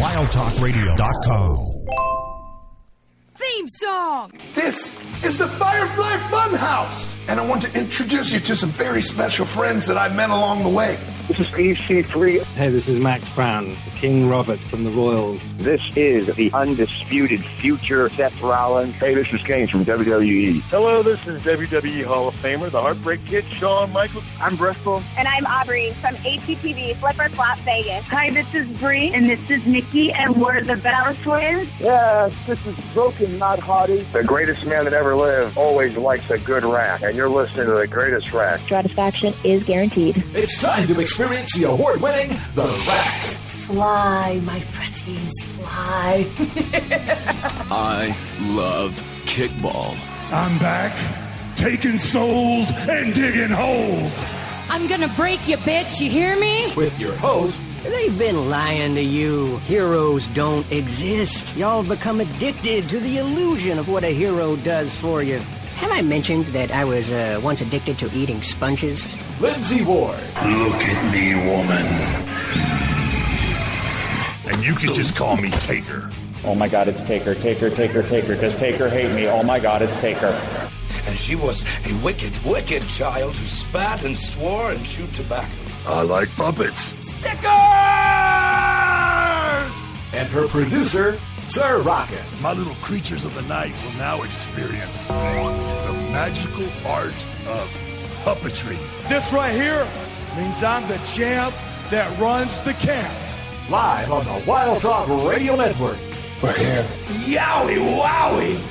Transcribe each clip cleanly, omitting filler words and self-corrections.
WildTalkRadio.com. Theme song! This is the Firefly Funhouse, and I want to introduce you to some very special friends that I've met along the way. This is EC3. Hey, this is Max Brown, King Robert from the Royals. This is the undisputed future Seth Rollins. Hey, this is Kane from WWE. Hello, this is WWE Hall of Famer, the Heartbreak Kid, Shawn Michaels. I'm Bristol. And I'm Aubrey from HGTV Flipper Flop Vegas. Hi, this is Bree, and this is Nikki, and we're the Bella Twins. Yes, this is Broken Not Hottie. The greatest man that ever lived always likes a good rack, and you're listening to the greatest rack. Satisfaction is guaranteed. It's time to experience the award-winning The Rack. Fly, my pretties, fly. I love kickball. I'm back, taking souls and digging holes. I'm gonna break you, bitch, you hear me? With your host, they've been lying to you. Heroes don't exist. Y'all become addicted to the illusion of what a hero does for you. Have I mentioned that I was once addicted to eating sponges? Lindsay Ward. Look at me, woman. And you can just call me Taker. Oh my God, it's Taker, Taker, Taker, Taker. Does Taker hate me? Oh my God, it's Taker. And she was a wicked, wicked child who spat and swore and chewed tobacco. I like puppets. Stickers! And her producer, Sir Rocket. My little creatures of the night will now experience the magical art of puppetry. This right here means I'm the champ that runs the camp. Live on the Wild Talk Radio Network. We're here. Yowie wowie!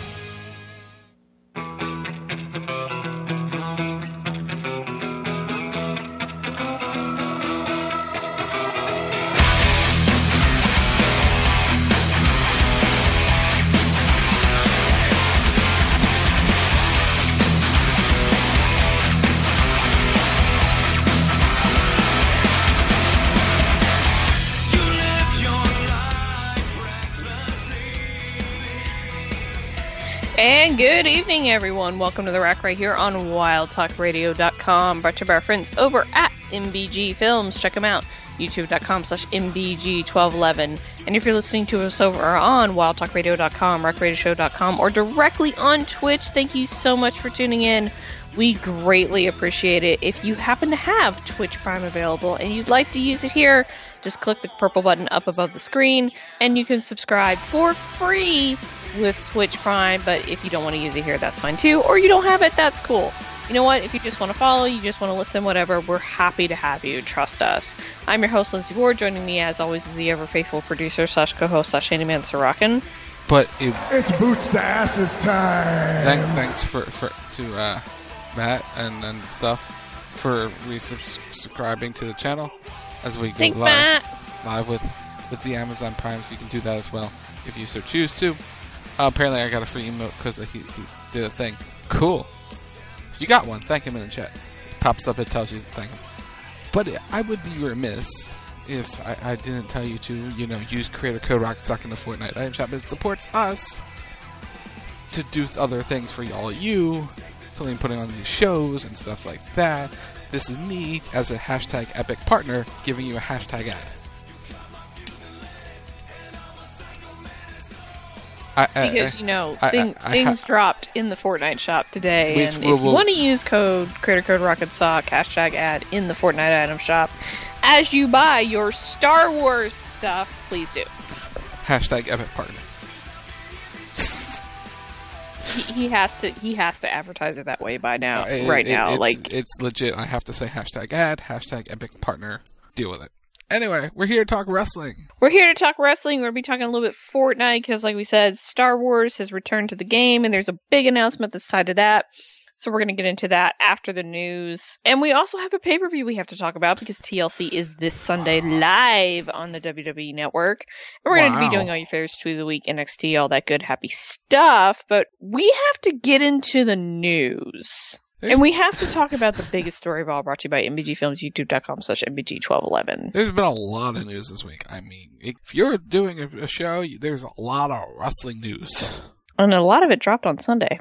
And good evening, everyone. Welcome to The Rack right here on WildTalkRadio.com. Brought to you by our friends over at MBG Films. Check them out. YouTube.com/MBG1211. And if you're listening to us over on WildTalkRadio.com, RackRadioshow.com, or directly on Twitch, thank you so much for tuning in. We greatly appreciate it. If you happen to have Twitch Prime available and you'd like to use it here, just click the purple button up above the screen and you can subscribe for free with Twitch Prime. But if you don't want to use it here, that's fine too. Or you don't have it, that's cool. You know what? If you just want to follow, you just want to listen, whatever, we're happy to have you. Trust us. I'm your host, Lindsay Ward. Joining me, as always, is the ever-faithful producer / co-host / handyman, Sorokin. But it's boots to asses time. Thanks to Matt and stuff for resubscribing to the channel as we go live with the Amazon Prime, so you can do that as well if you so choose to. Apparently, I got a free emote because he did a thing. Cool. If you got one, thank him in the chat. It pops up, it tells you to thank him. But I would be remiss if I didn't tell you to, use creator code RocketSock in the Fortnite item shop. It supports us to do other things for all you, including putting on these shows and stuff like that. This is me, as a hashtag epic partner, giving you a hashtag ad. Because, things dropped in the Fortnite shop today, and if you want to use creator code RocketSock, hashtag ad in the Fortnite item shop, as you buy your Star Wars stuff, please do. Hashtag epic partner. He has to advertise it that way by now, It's legit. I have to say hashtag ad, hashtag epic partner. Deal with it. Anyway, we're here to talk wrestling. We're here to talk wrestling. We're going to be talking a little bit Fortnite because, like we said, Star Wars has returned to the game, and there's a big announcement that's tied to that. So we're going to get into that after the news. And we also have a pay-per-view we have to talk about because TLC is this Sunday live on the WWE Network. And we're going to be doing all your favorites, Tweet of the Week, NXT, all that good, happy stuff. But we have to get into the news. And we have to talk about the biggest story of all, brought to you by MBG Films, YouTube.com/MBG1211. There's been a lot of news this week. I mean, if you're doing a show, there's a lot of wrestling news. And a lot of it dropped on Sunday.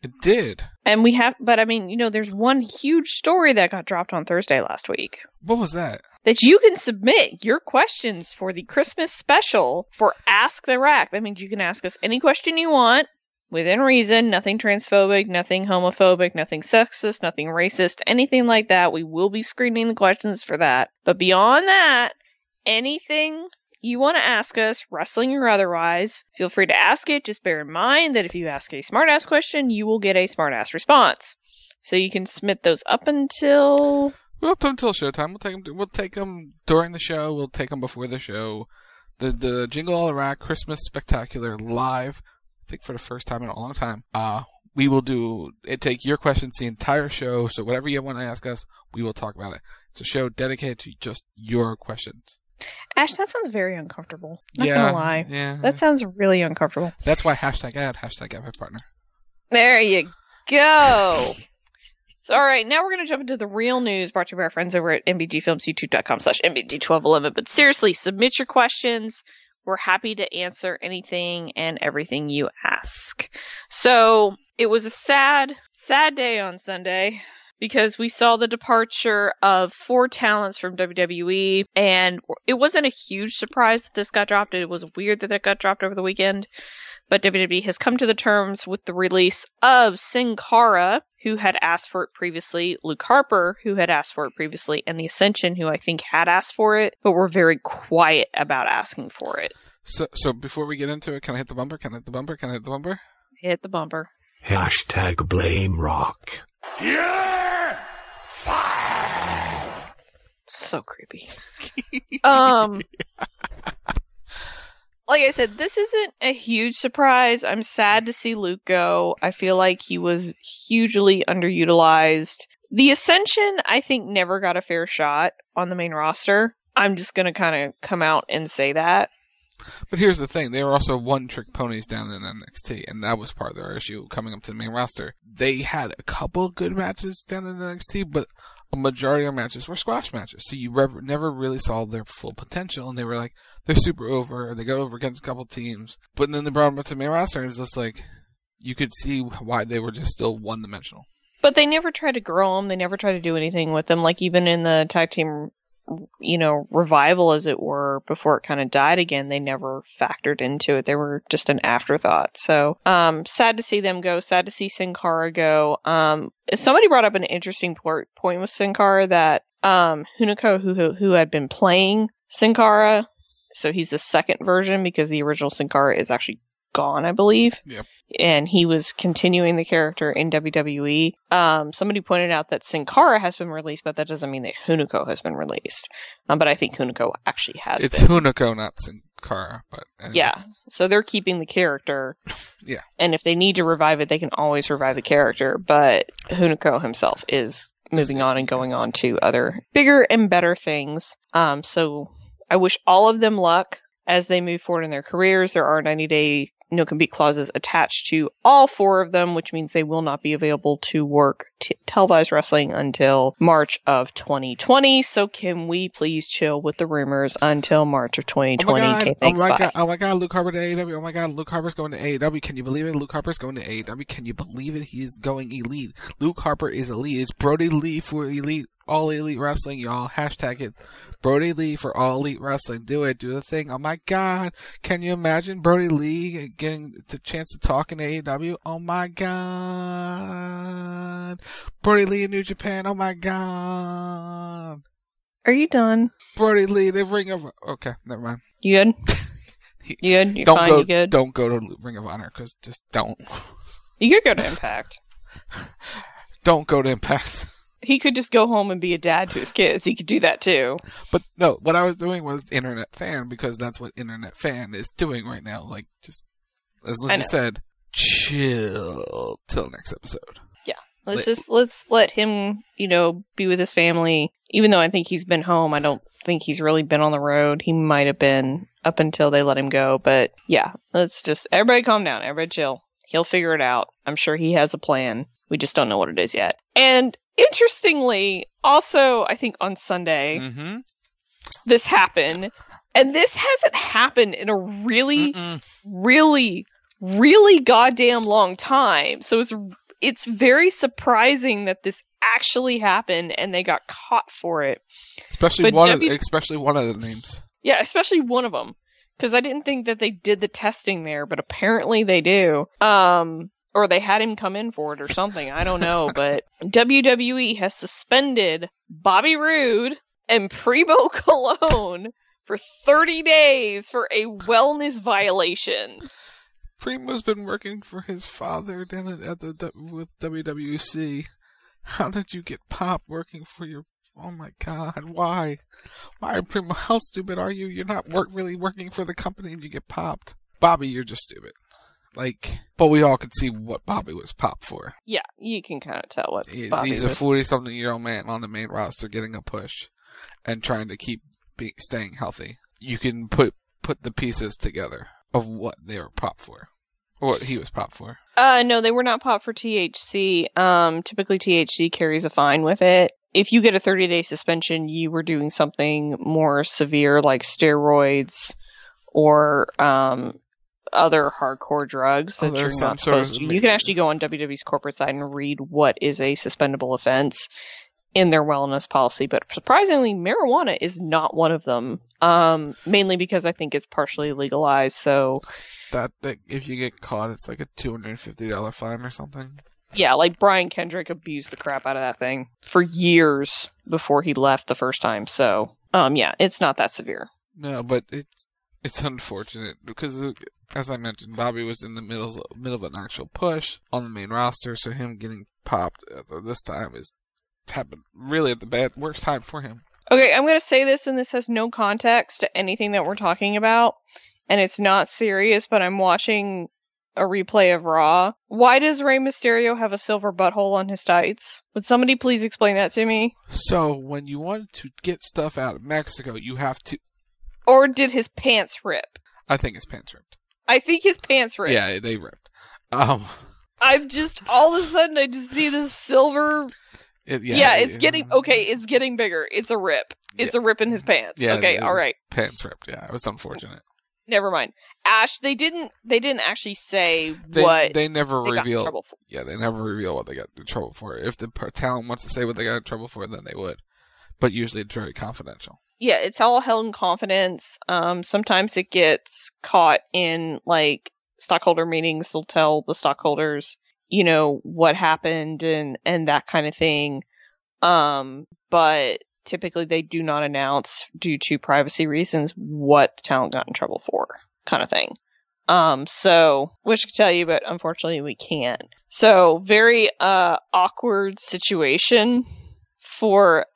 It did. And but I mean, there's one huge story that got dropped on Thursday last week. What was that? That you can submit your questions for the Christmas special for Ask the Rack. That means you can ask us any question you want, within reason, nothing transphobic, nothing homophobic, nothing sexist, nothing racist, anything like that. We will be screening the questions for that. But beyond that, anything you want to ask us, wrestling or otherwise, feel free to ask it. Just bear in mind that if you ask a smartass question, you will get a smartass response. So you can submit those up until showtime. We'll take them during the show. We'll take them before the show. The Jingle All the Rack Christmas Spectacular live, I think for the first time in a long time. We will take your questions the entire show. So whatever you want to ask us, we will talk about it. It's a show dedicated to just your questions. Ash, that sounds very uncomfortable. Not gonna lie. Yeah. That sounds really uncomfortable. That's why hashtag my partner. There you go. So, alright, now we're going to jump into the real news brought to you by our friends over at MBGFilms, youtube.com/MBG1211. But seriously, submit your questions. We're happy to answer anything and everything you ask. So, it was a sad day on Sunday, because we saw the departure of 4 talents from WWE, and it wasn't a huge surprise that this got dropped. It was weird that got dropped over the weekend, but WWE has come to the terms with the release of Sin Cara, who had asked for it previously, Luke Harper, who had asked for it previously, and The Ascension, who I think had asked for it, but were very quiet about asking for it. So before we get into it, can I hit the bumper? Hit the bumper. Hashtag blame Rock. Yeah! So creepy. Like I said, this isn't a huge surprise. I'm sad to see Luke go. I feel like he was hugely underutilized. The Ascension, I think, never got a fair shot on the main roster. I'm just going to kind of come out and say that. But here's the thing. They were also one-trick ponies down in NXT, and that was part of their issue coming up to the main roster. They had a couple good matches down in NXT, but a majority of matches were squash matches. So you never really saw their full potential, and they were like, they're super over, they got over against a couple teams. But then they brought them up to the main roster, and it's just like, you could see why they were just still one-dimensional. But they never tried to grow them. They never tried to do anything with them. Like, even in the tag team revival, as it were, before it kind of died again, they never factored into it. They were just an afterthought. So, sad to see them go. Sad to see Sin Cara go. Somebody brought up an interesting point with Sin Cara that, Hunico, who had been playing Sin Cara, so he's the second version because the original Sin Cara is actually gone, I believe. Yep. And he was continuing the character in WWE. Somebody pointed out that Sin Cara has been released, but that doesn't mean that Hunico has been released. But I think Hunico actually has been. It's Hunico, not Sin Cara, but anyway. Yeah. So they're keeping the character. Yeah. And if they need to revive it, they can always revive the character. But Hunico himself is moving on and going on to other bigger and better things. So I wish all of them luck as they move forward in their careers. There are 90-day no-compete clauses attached to all 4 of them, which means they will not be available to work televised wrestling until March of 2020. So can we please chill with the rumors until March of 2020? Okay, thanks, bye. Oh my god, Luke Harper to AEW. Oh my god, Luke Harper's going to AEW. Can you believe it? Luke Harper's going to AEW. Can you believe it? He is going elite. Luke Harper is elite. It's Brody Lee for elite. All Elite Wrestling, y'all. Hashtag it. Brody Lee for All Elite Wrestling. Do it. Do the thing. Oh my god. Can you imagine Brody Lee getting the chance to talk in AEW? Oh my god. Brody Lee in New Japan. Oh my god. Are you done? Brody Lee, the Ring of... Okay, never mind. You good? You good? You're fine? You good? Don't go to Ring of Honor, because just don't. You could go to Impact. Don't go to Impact. He could just go home and be a dad to his kids. He could do that too. But no, what I was doing was Internet Fan, because that's what Internet Fan is doing right now. Like, just, as Lindsay said, chill till next episode. Yeah. Let's let him, be with his family. Even though I think he's been home, I don't think he's really been on the road. He might have been up until they let him go. But yeah, let's just, everybody calm down. Everybody chill. He'll figure it out. I'm sure he has a plan. We just don't know what it is yet. And interestingly, also, I think on Sunday, this happened. And this hasn't happened in a really, really, really goddamn long time. So it's very surprising that this actually happened and they got caught for it. Especially one of the names. Yeah, especially one of them. Because I didn't think that they did the testing there, but apparently they do. Or they had him come in for it or something. I don't know. But WWE has suspended Bobby Roode and Primo Colón for 30 days for a wellness violation. Primo's been working for his father down with WWC. How did you get popped working for your... Oh my God, why? Why, Primo, how stupid are you? You're not really working for the company and you get popped. Bobby, you're just stupid. But we all could see what Bobby was popped for. Yeah, you can kind of tell what he's Bobby a 40-something-year-old man on the main roster getting a push and trying to keep staying healthy. You can put the pieces together of what they were popped for. Or what he was popped for. No, they were not popped for THC. Typically THC carries a fine with it. If you get a 30-day suspension, you were doing something more severe like steroids or other hardcore drugs that you're not supposed to. You can actually go on WWE's corporate site and read what is a suspendable offense in their wellness policy. But surprisingly, marijuana is not one of them. Mainly because I think it's partially legalized. So that if you get caught, it's like a $250 fine or something. Yeah, like Brian Kendrick abused the crap out of that thing for years before he left the first time. So, yeah, it's not that severe. No, but it's unfortunate because, as I mentioned, Bobby was in the middle of an actual push on the main roster, so him getting popped at this time is happened really at the worst time for him. Okay, I'm going to say this, and this has no context to anything that we're talking about, and it's not serious, but I'm watching a replay of Raw. Why does Rey Mysterio have a silver butthole on his tights? Would somebody please explain that to me? So, when you want to get stuff out of Mexico, you have to... Or did his pants rip? I think his pants ripped. I think his pants ripped. Yeah, they ripped. I've just, all of a sudden, I just see this silver... it's getting bigger. It's a rip. It's a rip in his pants. Yeah, okay, alright. Pants ripped, yeah. It was unfortunate. Never mind. Ash, they didn't actually say what they never reveal. Yeah, they never reveal what they got in trouble for. If the talent wants to say what they got in trouble for, then they would. But usually it's very confidential. Yeah, it's all held in confidence. Sometimes it gets caught in, like, stockholder meetings. They'll tell the stockholders, what happened and that kind of thing. But typically they do not announce, due to privacy reasons, what the talent got in trouble for, kind of thing. So, wish I could tell you, but unfortunately we can't. So, very, awkward situation for,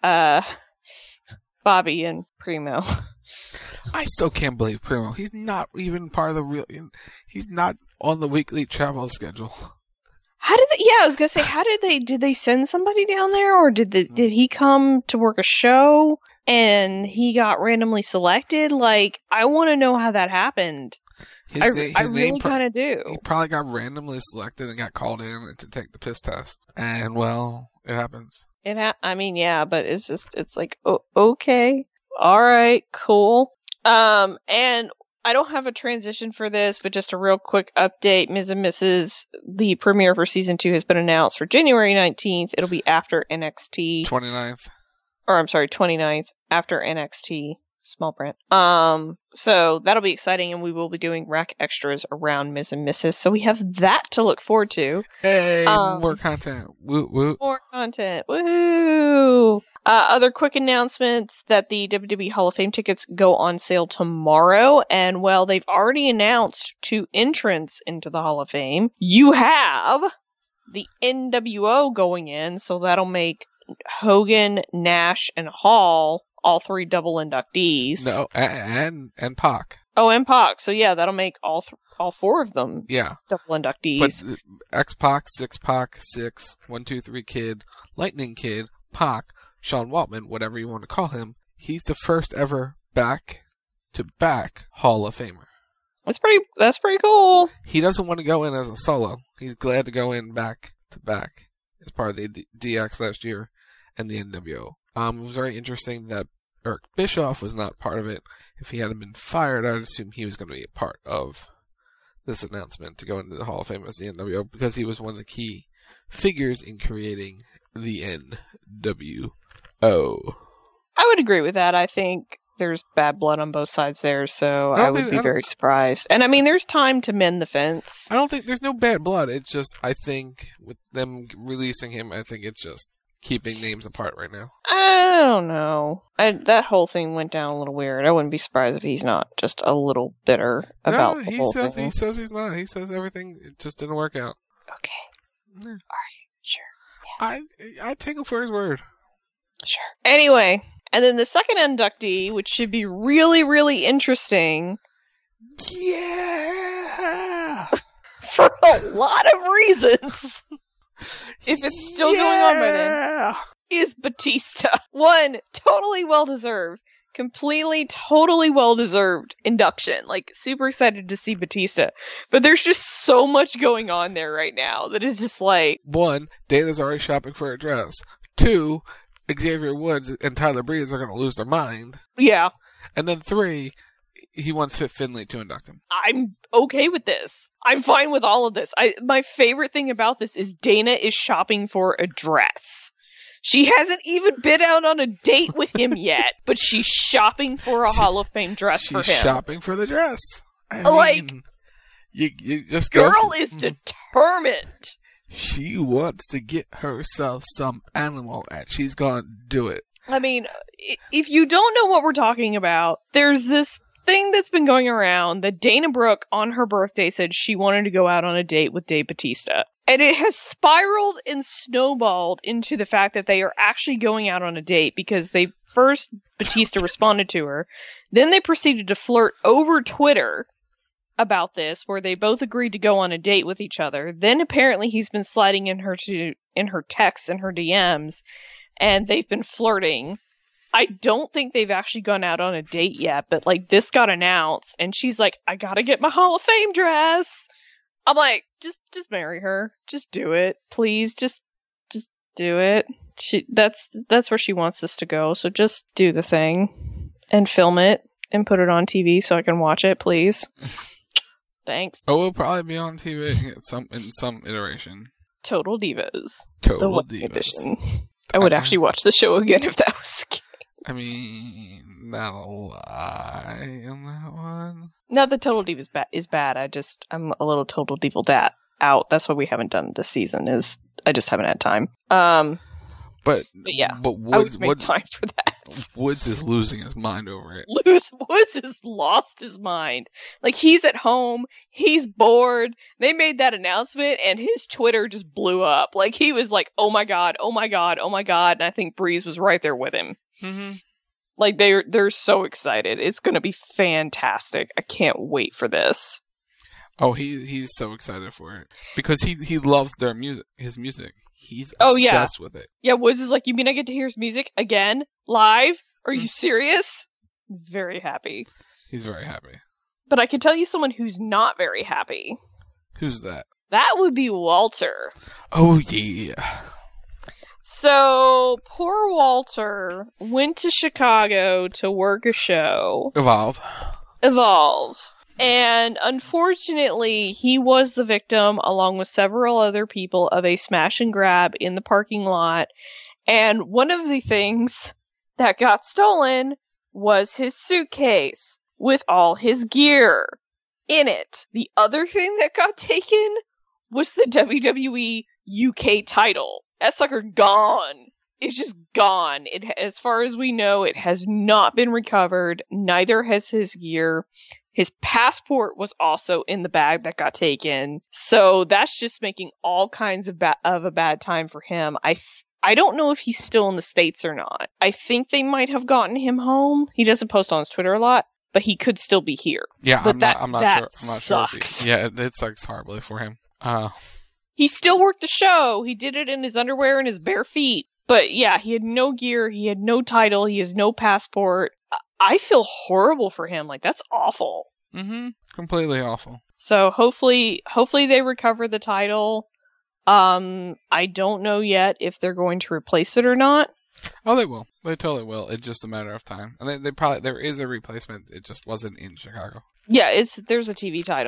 Bobby and Primo. I still can't believe Primo. He's not even part of he's not on the weekly travel schedule. How did I was gonna say, did they send somebody down there, or did he come to work a show and he got randomly selected? Like, I want to know how that happened. I really kind of do. He probably got randomly selected and got called in to take the piss test. And, well, it happens. But it's like, okay. Alright, cool. And I don't have a transition for this, but just a real quick update. Ms. and Mrs. The premiere for season 2 has been announced for January 19th. It'll be after NXT. 29th. After NXT. Small print. So that'll be exciting, and we will be doing rack extras around Ms. and Mrs. So we have that to look forward to. Hey, more content. Woo woo. More content. Woohoo! Other quick announcements that the WWE Hall of Fame tickets go on sale tomorrow, and well, they've already announced 2 entrants into the Hall of Fame. You have the NWO going in, so that'll make Hogan, Nash, and Hall all 3 double inductees. No, and Pac. Oh, and Pac. So yeah, that'll make all 4 of them. Yeah, double inductees. But X-Pac, 6-Pac, 6, 1, 2, 3 Kid, Lightning Kid, Pac, Sean Waltman, whatever you want to call him, he's the first ever back-to-back Hall of Famer. That's pretty cool. He doesn't want to go in as a solo. He's glad to go in back-to-back as part of the DX last year and the NWO. It was very interesting that Eric Bischoff was not part of it. If he hadn't been fired, I'd assume he was going to be a part of this announcement to go into the Hall of Fame as the NWO, because he was one of the key figures in creating the NWO. I would agree with that. I think there's bad blood on both sides there, so I would be very surprised. And I mean, there's time to mend the fence. I don't think there's no bad blood. It's just, I think with them releasing him, I think it's just keeping names apart right now. I don't know. That whole thing went down a little weird. I wouldn't be surprised if he's not just a little bitter about the whole thing. He says he's not. He says everything just didn't work out. Okay. Yeah. Are you sure? Yeah. I take him for his word. Sure. Anyway, and then the second inductee, which should be really, really interesting. Yeah! For a lot of reasons. If it's still going on by then, is Batista. One, totally well-deserved. Completely, totally well-deserved induction. Like, super excited to see Batista. But there's just so much going on there right now that is just like... One, Dana's already shopping for a dress. Two, Xavier Woods and Tyler Breeze are going to lose their mind. Yeah. And then three, he wants Fit Finlay to induct him. I'm okay with this. I'm fine with all of this. My favorite thing about this is Dana is shopping for a dress. She hasn't even been out on a date with him yet, but she's shopping for a Hall of Fame dress for him. She's shopping for the dress. I mean, you just girl is determined. She wants to get herself some animal, and she's gonna do it. I mean, if you don't know what we're talking about, there's this thing that's been going around that Dana Brooke on her birthday said she wanted to go out on a date with Dave Bautista. And it has spiraled and snowballed into the fact that they are actually going out on a date because Bautista responded to her. Then they proceeded to flirt over Twitter about this, where they both agreed to go on a date with each other. Then apparently he's been sliding in her texts and her DMs, and they've been flirting. I don't think they've actually gone out on a date yet, but like this got announced, and she's like, I gotta get my Hall of Fame dress. I'm like, just marry her. Just do it. Please, just do it. That's where she wants us to go, so just do the thing. And film it, and put it on TV so I can watch it, please. Thanks. Oh, we'll probably be on TV in some iteration. Total Divas. Total Divas. Edition. I would actually watch the show again if that was the case. I mean, not a lie on that one. Not that Total Divas is bad. I'm a little Total Diva out. That's what we haven't done this season. I just haven't had time. But yeah, Woods, I would make time for that. Woods is losing his mind over it. Woods has lost his mind. Like, he's at home, he's bored. They made that announcement, and his Twitter just blew up. Like, he was like, oh my god, oh my god, oh my god, and I think Breeze was right there with him. Mm-hmm. Like, they're so excited. It's gonna be fantastic. I can't wait for this. Oh, he's so excited for it. Because he loves his music. He's obsessed with it. Yeah, Woods is like, you mean I get to hear his music again? Live? Are you serious? Very happy. He's very happy. But I can tell you someone who's not very happy. Who's that? That would be Walter. Oh, yeah. So, poor Walter went to Chicago to work a show. Evolve. And unfortunately, he was the victim, along with several other people, of a smash and grab in the parking lot. And one of the things that got stolen was his suitcase with all his gear in it. The other thing that got taken was the WWE UK title. That sucker gone. It's just gone. As far as we know, it has not been recovered. Neither has his gear. His passport was also in the bag that got taken. So that's just making all kinds of a bad time for him. I don't know if he's still in the States or not. I think they might have gotten him home. He doesn't post on his Twitter a lot, but he could still be here. Yeah, but I'm not sure. I'm not sucks. sure. It sucks horribly for him. He still worked the show. He did it in his underwear and his bare feet. But yeah, he had no gear. He had no title. He has no passport. I feel horrible for him. Like, that's awful. Mm-hmm. Completely awful. So hopefully they recover the title. I don't know yet if they're going to replace it or not. Oh, they will. They totally will. It's just a matter of time. And there is a replacement. It just wasn't in Chicago. Yeah, there's a TV title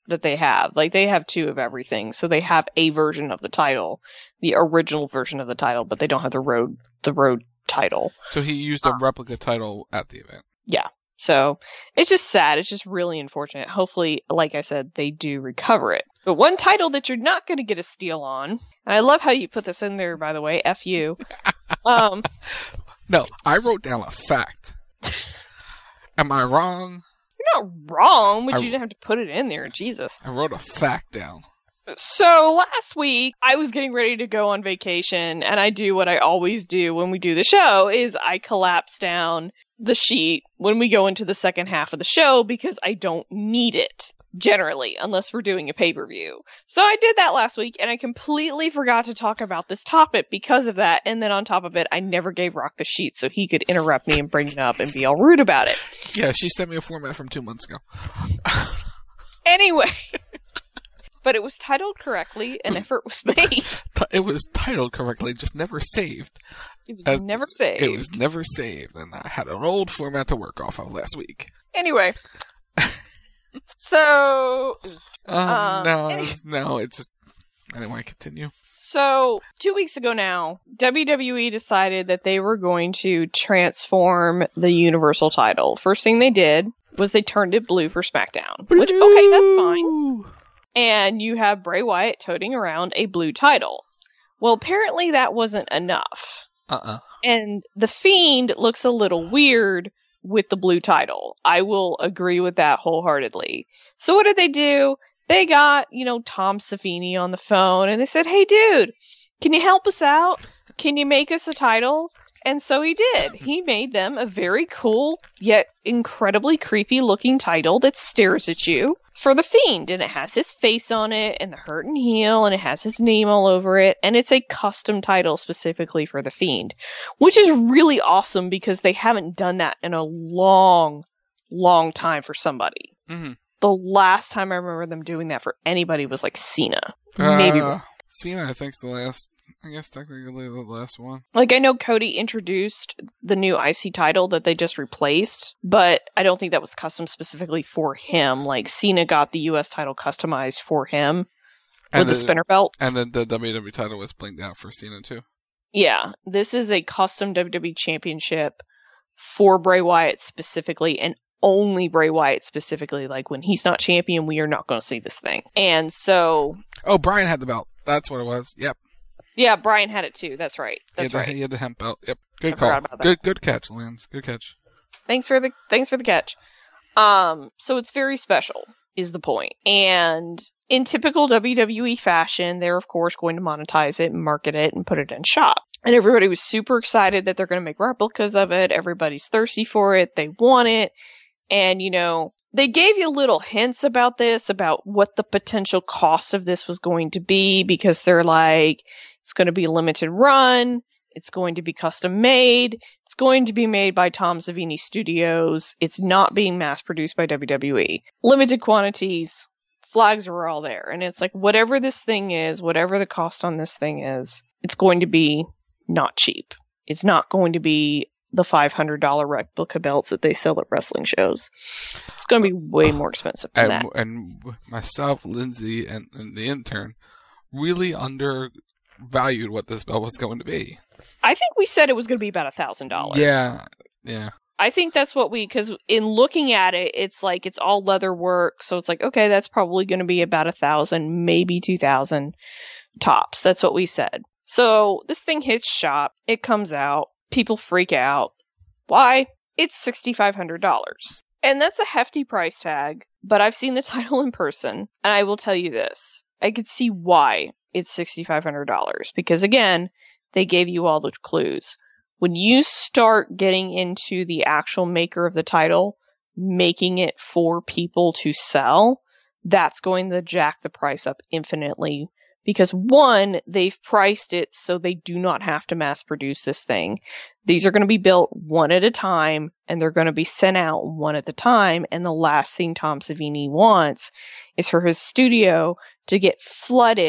that they have. Like, they have 2 of everything. So they have a version of the title, the original version of the title, but they don't have the road title. So he used a replica title at the event. Yeah. So it's just sad. It's just really unfortunate. Hopefully, like I said, they do recover it. But one title that you're not going to get a steal on, and I love how you put this in there, by the way, F you. No, I wrote down a fact. Am I wrong? You're not wrong, but you didn't have to put it in there. Jesus. I wrote a fact down. So last week, I was getting ready to go on vacation, and I do what I always do when we do the show, is I collapse down the sheet when we go into the second half of the show because I don't need it, generally, unless we're doing a pay-per-view. So I did that last week, and I completely forgot to talk about this topic because of that, and then on top of it, I never gave Rock the sheet so he could interrupt me and bring it up and be all rude about it. Yeah, she sent me a format from 2 months ago. Anyway... But it was titled correctly, an effort was made. It was titled correctly, just never saved. It was never saved. It was never saved, and I had an old format to work off of last week. Anyway. So... No, it's just... Anyway, continue. So, 2 weeks ago now, WWE decided that they were going to transform the Universal title. First thing they did was they turned it blue for SmackDown. Which, okay, that's fine. And you have Bray Wyatt toting around a blue title. Well, apparently that wasn't enough. And The Fiend looks a little weird with the blue title. I will agree with that wholeheartedly. So what did they do? They got, Tom Savini on the phone, and they said, hey, dude, can you help us out? Can you make us a title? And so he did. He made them a very cool, yet incredibly creepy looking title that stares at you for The Fiend. And it has his face on it, and the Hurt and Heel, and it has his name all over it. And it's a custom title specifically for The Fiend, which is really awesome because they haven't done that in a long, long time for somebody. Mm-hmm. The last time I remember them doing that for anybody was like Cena. Maybe. Cena, I think, is the last. I guess technically the last one. Like, I know Cody introduced the new IC title that they just replaced, but I don't think that was custom specifically for him. Like, Cena got the US title customized for him with the spinner belts. And then the WWE title was blinked out for Cena, too. Yeah, this is a custom WWE championship for Bray Wyatt specifically, and only Bray Wyatt specifically. Like, when he's not champion, we are not going to see this thing. And so... Oh, Brian had the belt. That's what it was. Yep. Yeah, Brian had it too. That's right. That's right. He had the hemp belt. Yep. Good call. Good catch, Lance. Good catch. Thanks for the catch. So it's very special, is the point. And in typical WWE fashion, they're of course going to monetize it and market it and put it in shop. And everybody was super excited that they're going to make replicas of it. Everybody's thirsty for it. They want it. And they gave you little hints about this, about what the potential cost of this was going to be, because they're like, it's going to be a limited run. It's going to be custom made. It's going to be made by Tom Savini Studios. It's not being mass produced by WWE. Limited quantities. Flags are all there. And it's like, whatever this thing is, whatever the cost on this thing is, it's going to be not cheap. It's not going to be the $500 replica belts that they sell at wrestling shows. It's going to be way more expensive than that. And myself, Lindsay, and the intern really undervalued what this belt was going to be. I think we said it was going to be about $1,000. Yeah. I think that's what because in looking at it, it's like it's all leather work. So it's like, okay, that's probably going to be about $1,000, maybe $2,000 tops. That's what we said. So this thing hits shop. It comes out. People freak out. Why? It's $6,500. And that's a hefty price tag, but I've seen the title in person, and I will tell you this. I could see why it's $6,500, because again, they gave you all the clues. When you start getting into the actual maker of the title, making it for people to sell, that's going to jack the price up infinitely. Because one, they've priced it so they do not have to mass produce this thing. These are going to be built one at a time, and they're going to be sent out one at a time. And the last thing Tom Savini wants is for his studio to get flooded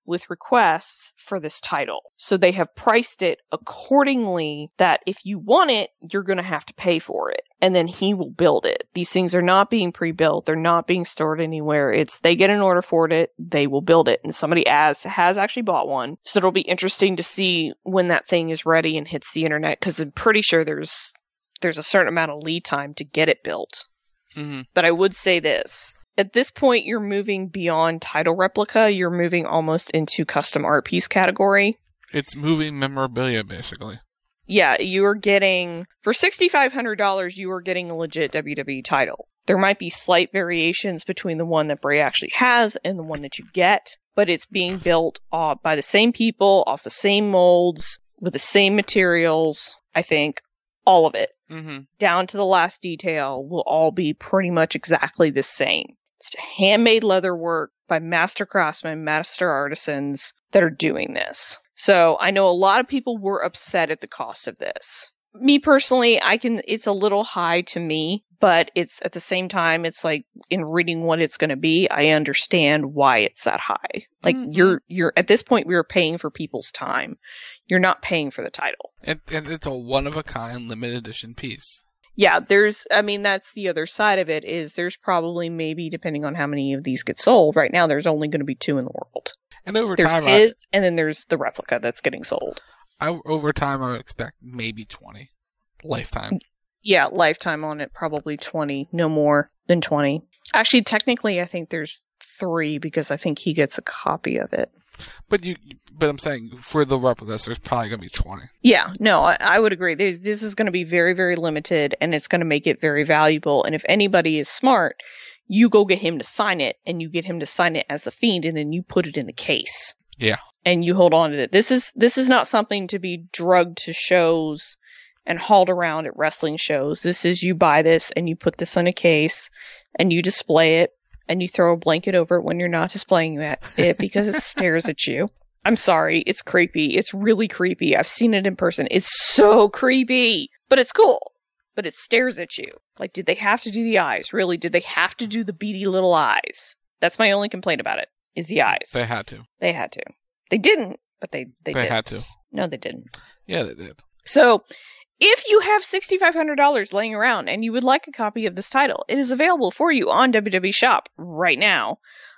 with requests for this title. So they have priced it accordingly that if you want it, you're going to have to pay for it. And then he will build it. These things are not being pre-built. They're not being stored anywhere. It's they get an order for it, they will build it. And somebody has actually bought one. So it'll be interesting to see when that thing is ready and hits the internet, because I'm pretty sure there's a certain amount of lead time to get it built. Mm-hmm. But I would say this. At this point, you're moving beyond title replica. You're moving almost into custom art piece category. It's moving memorabilia, basically. Yeah, you are getting, for $6,500, you are getting a legit WWE title. There might be slight variations between the one that Bray actually has and the one that you get, but it's being built by the same people, off the same molds, with the same materials, I think. All of it, down to the last detail, will all be pretty much exactly the same. It's handmade leather work by master craftsmen, master artisans that are doing this. So I know a lot of people were upset at the cost of this. Me personally, it's a little high to me, but it's at the same time, it's like in reading what it's going to be, I understand why it's that high. Like you're at this point, we are paying for people's time. You're not paying for the title. And it's a one-of-a-kind limited edition piece. Yeah, that's the other side of it, is there's probably maybe, depending on how many of these get sold, right now there's only going to be 2 in the world. And over there's time, and then there's the replica that's getting sold. Over time, I would expect maybe 20. Lifetime. Yeah, lifetime on it, probably 20, no more than 20. Actually, technically, I think there's 3, because I think he gets a copy of it. But I'm saying, for the replicas, there's probably going to be 20. Yeah, no, I would agree. This is going to be very, very limited, and it's going to make it very valuable. And if anybody is smart, you go get him to sign it, and you get him to sign it as the Fiend, and then you put it in the case. Yeah. And you hold on to it. This is not something to be drugged to shows and hauled around at wrestling shows. This is, you buy this, and you put this in a case, and you display it, and you throw a blanket over it when you're not displaying it because it stares at you. I'm sorry, it's creepy. It's really creepy. I've seen it in person. It's so creepy, but it's cool. But it stares at you. Like, did they have to do the eyes? Really? Did they have to do the beady little eyes? That's my only complaint about it, is the eyes. They had to. They had to. They didn't, but they did. They had to. No, they didn't. Yeah, they did. So, if you have $6,500 laying around and you would like a copy of this title, it is available for you on WWE Shop right now.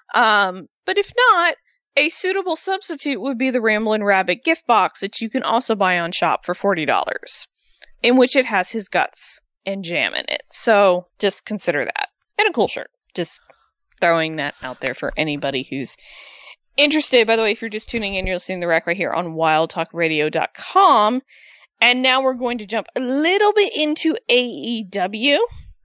But if not, a suitable substitute would be the Ramblin' Rabbit gift box that you can also buy on Shop for $40, in which it has his guts and jam in it. So just consider that. And a cool shirt. Just throwing that out there for anybody who's interested. By the way, if you're just tuning in, you're listening to The Rack right here on wildtalkradio.com. And now we're going to jump a little bit into AEW.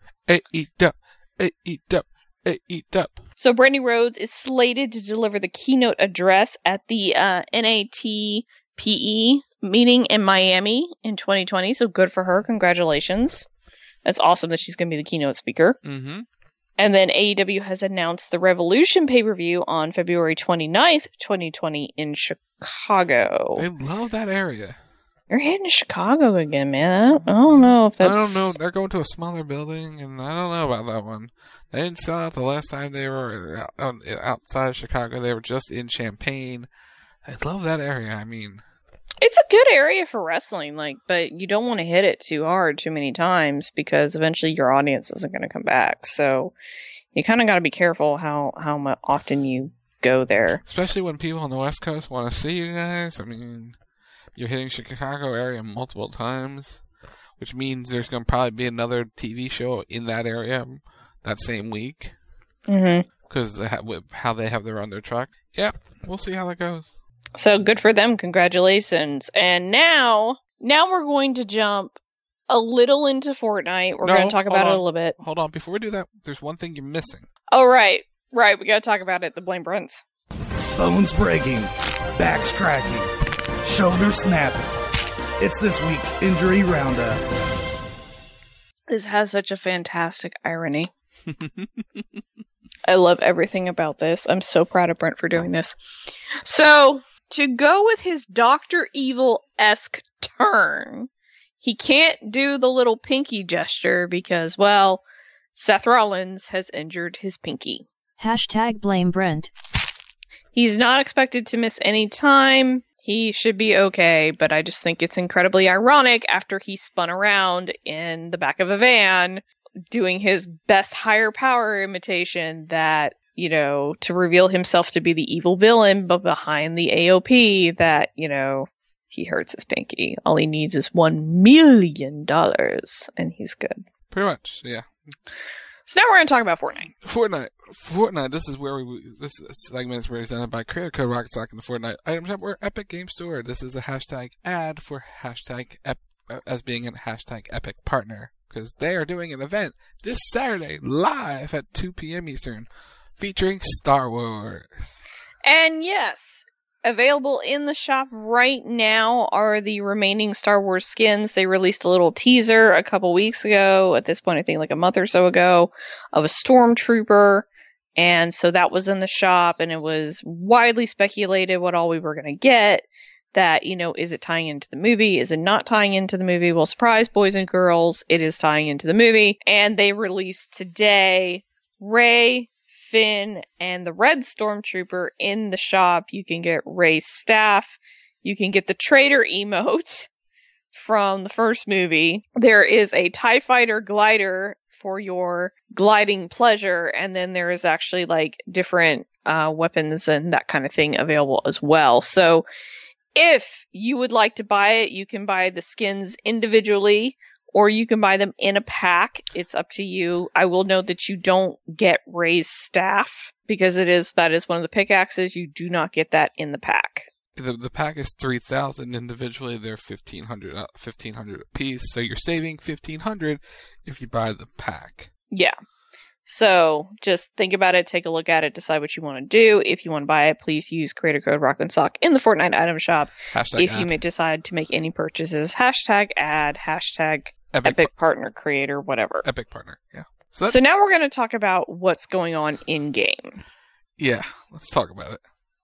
AEW. So Brandy Rhodes is slated to deliver the keynote address at the NATPE meeting in Miami in 2020. So good for her. Congratulations. That's awesome that she's going to be the keynote speaker. Mm-hmm. And then AEW has announced the Revolution pay-per-view on February 29th, 2020 in Chicago. They love that area. You're heading to Chicago again, man. I don't know if that's... I don't know. They're going to a smaller building, and I don't know about that one. They didn't sell out the last time they were outside of Chicago. They were just in Champaign. I love that area. I mean... It's a good area for wrestling, but you don't want to hit it too hard too many times, because eventually your audience isn't going to come back. So you kind of got to be careful how often you go there. Especially when people on the West Coast want to see you guys. I mean... You're hitting Chicago area multiple times, which means there's going to probably be another TV show in that area that same week. Mm-hmm. Because how they have their on their truck. Yeah, we'll see how that goes. So good for them. Congratulations. And now we're going to jump a little into Fortnite. We're going to talk about it a little bit. Hold on. Before we do that, there's one thing you're missing. Oh, right. Right. We got to talk about it. The Blame Brunts. Bones breaking. Backs cracking. Shoulder snapping. It's this week's Injury Roundup. This has such a fantastic irony. I love everything about this. I'm so proud of Brent for doing this. So, to go with his Dr. Evil-esque turn, he can't do the little pinky gesture because, well, Seth Rollins has injured his pinky. #blame Brent. He's not expected to miss any time. He should be okay, but I just think it's incredibly ironic after he spun around in the back of a van doing his best higher power imitation that, you know, to reveal himself to be the evil villain but behind the AOP that, you know, he hurts his pinky. All he needs is $1 million and he's good. Pretty much, yeah. So now we're going to talk about Fortnite. Fortnite, this segment is presented by Creator Code Rocket Sock in the Fortnite item shop or Epic Game Store. This is a hashtag ad for hashtag as being a hashtag Epic partner, because they are doing an event this Saturday live at 2 p.m. Eastern featuring Star Wars. And yes, available in the shop right now are the remaining Star Wars skins. They released a little teaser a couple weeks ago, at this point I think like a month or so ago, of a Stormtrooper. And so that was in the shop, and it was widely speculated what all we were going to get. That, you know, is it tying into the movie? Is it not tying into the movie? Well, surprise, boys and girls, it is tying into the movie. And they released today Rey, Finn, and the Red Stormtrooper in the shop. You can get Rey's staff. You can get the traitor emote from the first movie. There is a TIE Fighter glider for your gliding pleasure, and then there is actually like different weapons and that kind of thing available as well. So if you would like to buy it, you can buy the skins individually, or you can buy them in a pack. It's up to you. I will note that you don't get Rey's staff, because that is one of the pickaxes. You do not get that in the pack. The pack is 3,000 individually. They're 1,500 a piece. So you're saving 1,500 if you buy the pack. Yeah. So just think about it, take a look at it, decide what you want to do. If you want to buy it, please use creator code RockandSock in the Fortnite item shop. Hashtag if ad. you may decide to make any purchases, hashtag ad, hashtag Epic Partner Creator, whatever. Epic Partner, yeah. So now we're going to talk about what's going on in game. Yeah, let's talk about it.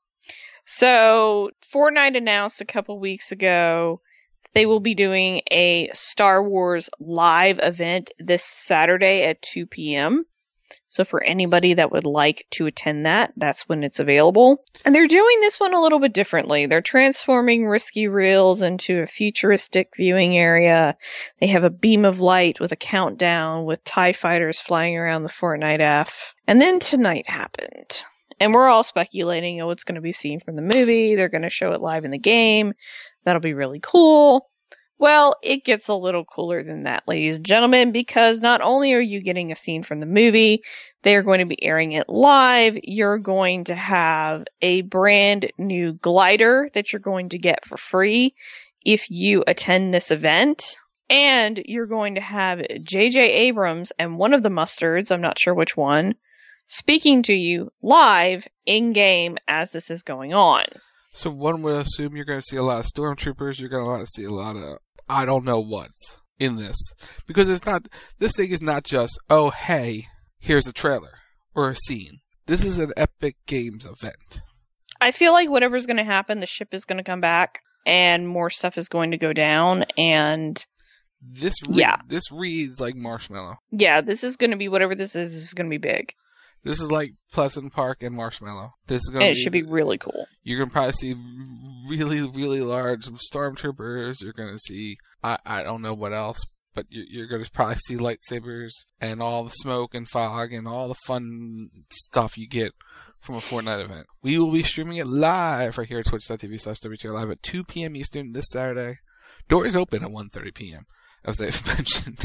So Fortnite announced a couple weeks ago they will be doing a Star Wars live event this Saturday at 2 p.m. So for anybody that would like to attend that, that's when it's available. And they're doing this one a little bit differently. They're transforming Risky Reels into a futuristic viewing area. They have a beam of light with a countdown with TIE fighters flying around the Fortnite F. And then tonight happened. And we're all speculating, oh, it's going to be seen from the movie. They're going to show it live in the game. That'll be really cool. Well, it gets a little cooler than that, ladies and gentlemen, because not only are you getting a scene from the movie, they're going to be airing it live. You're going to have a brand new glider that you're going to get for free if you attend this event. And you're going to have J.J. Abrams and one of the mustards, I'm not sure which one, speaking to you live in-game as this is going on. So one would assume you're going to see a lot of Stormtroopers, you're going to see a lot of I don't know what's in this. Because this thing is not just, oh hey, here's a trailer or a scene. This is an Epic Games event. I feel like whatever's going to happen, the ship is going to come back and more stuff is going to go down, and this reads like Marshmallow. Yeah, this is going to be whatever this is going to be big. This is like Pleasant Park and Marshmallow. This is going and it should be really cool. You're going to probably see really, really large Stormtroopers. You're going to see, I don't know what else, but you're going to probably see lightsabers and all the smoke and fog and all the fun stuff you get from a Fortnite event. We will be streaming it live right here at twitch.tv/WTR Live at 2 p.m. Eastern this Saturday. Doors open at 1:30 p.m., as they've mentioned.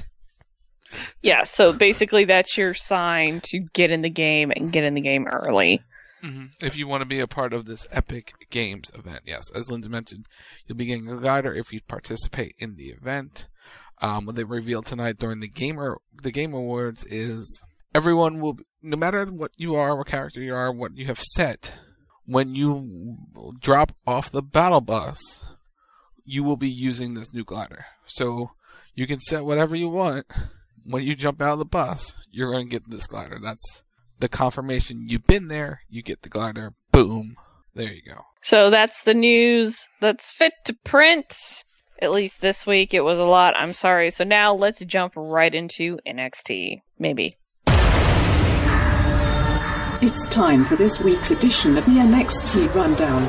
Yeah, so basically that's your sign to get in the game and get in the game early. Mm-hmm. If you want to be a part of this Epic Games event, yes. As Linda mentioned, you'll be getting a glider if you participate in the event. What they revealed tonight during the Game Awards is everyone will, no matter what you are, what character you are, what you have set, when you drop off the battle bus, you will be using this new glider. So you can set whatever you want. When you jump out of the bus, you're going to get this glider. That's the confirmation you've been there. You get the glider. Boom. There you go. So that's the news that's fit to print. At least this week it was a lot. I'm sorry. So now let's jump right into NXT. Maybe. It's time for this week's edition of the NXT Rundown.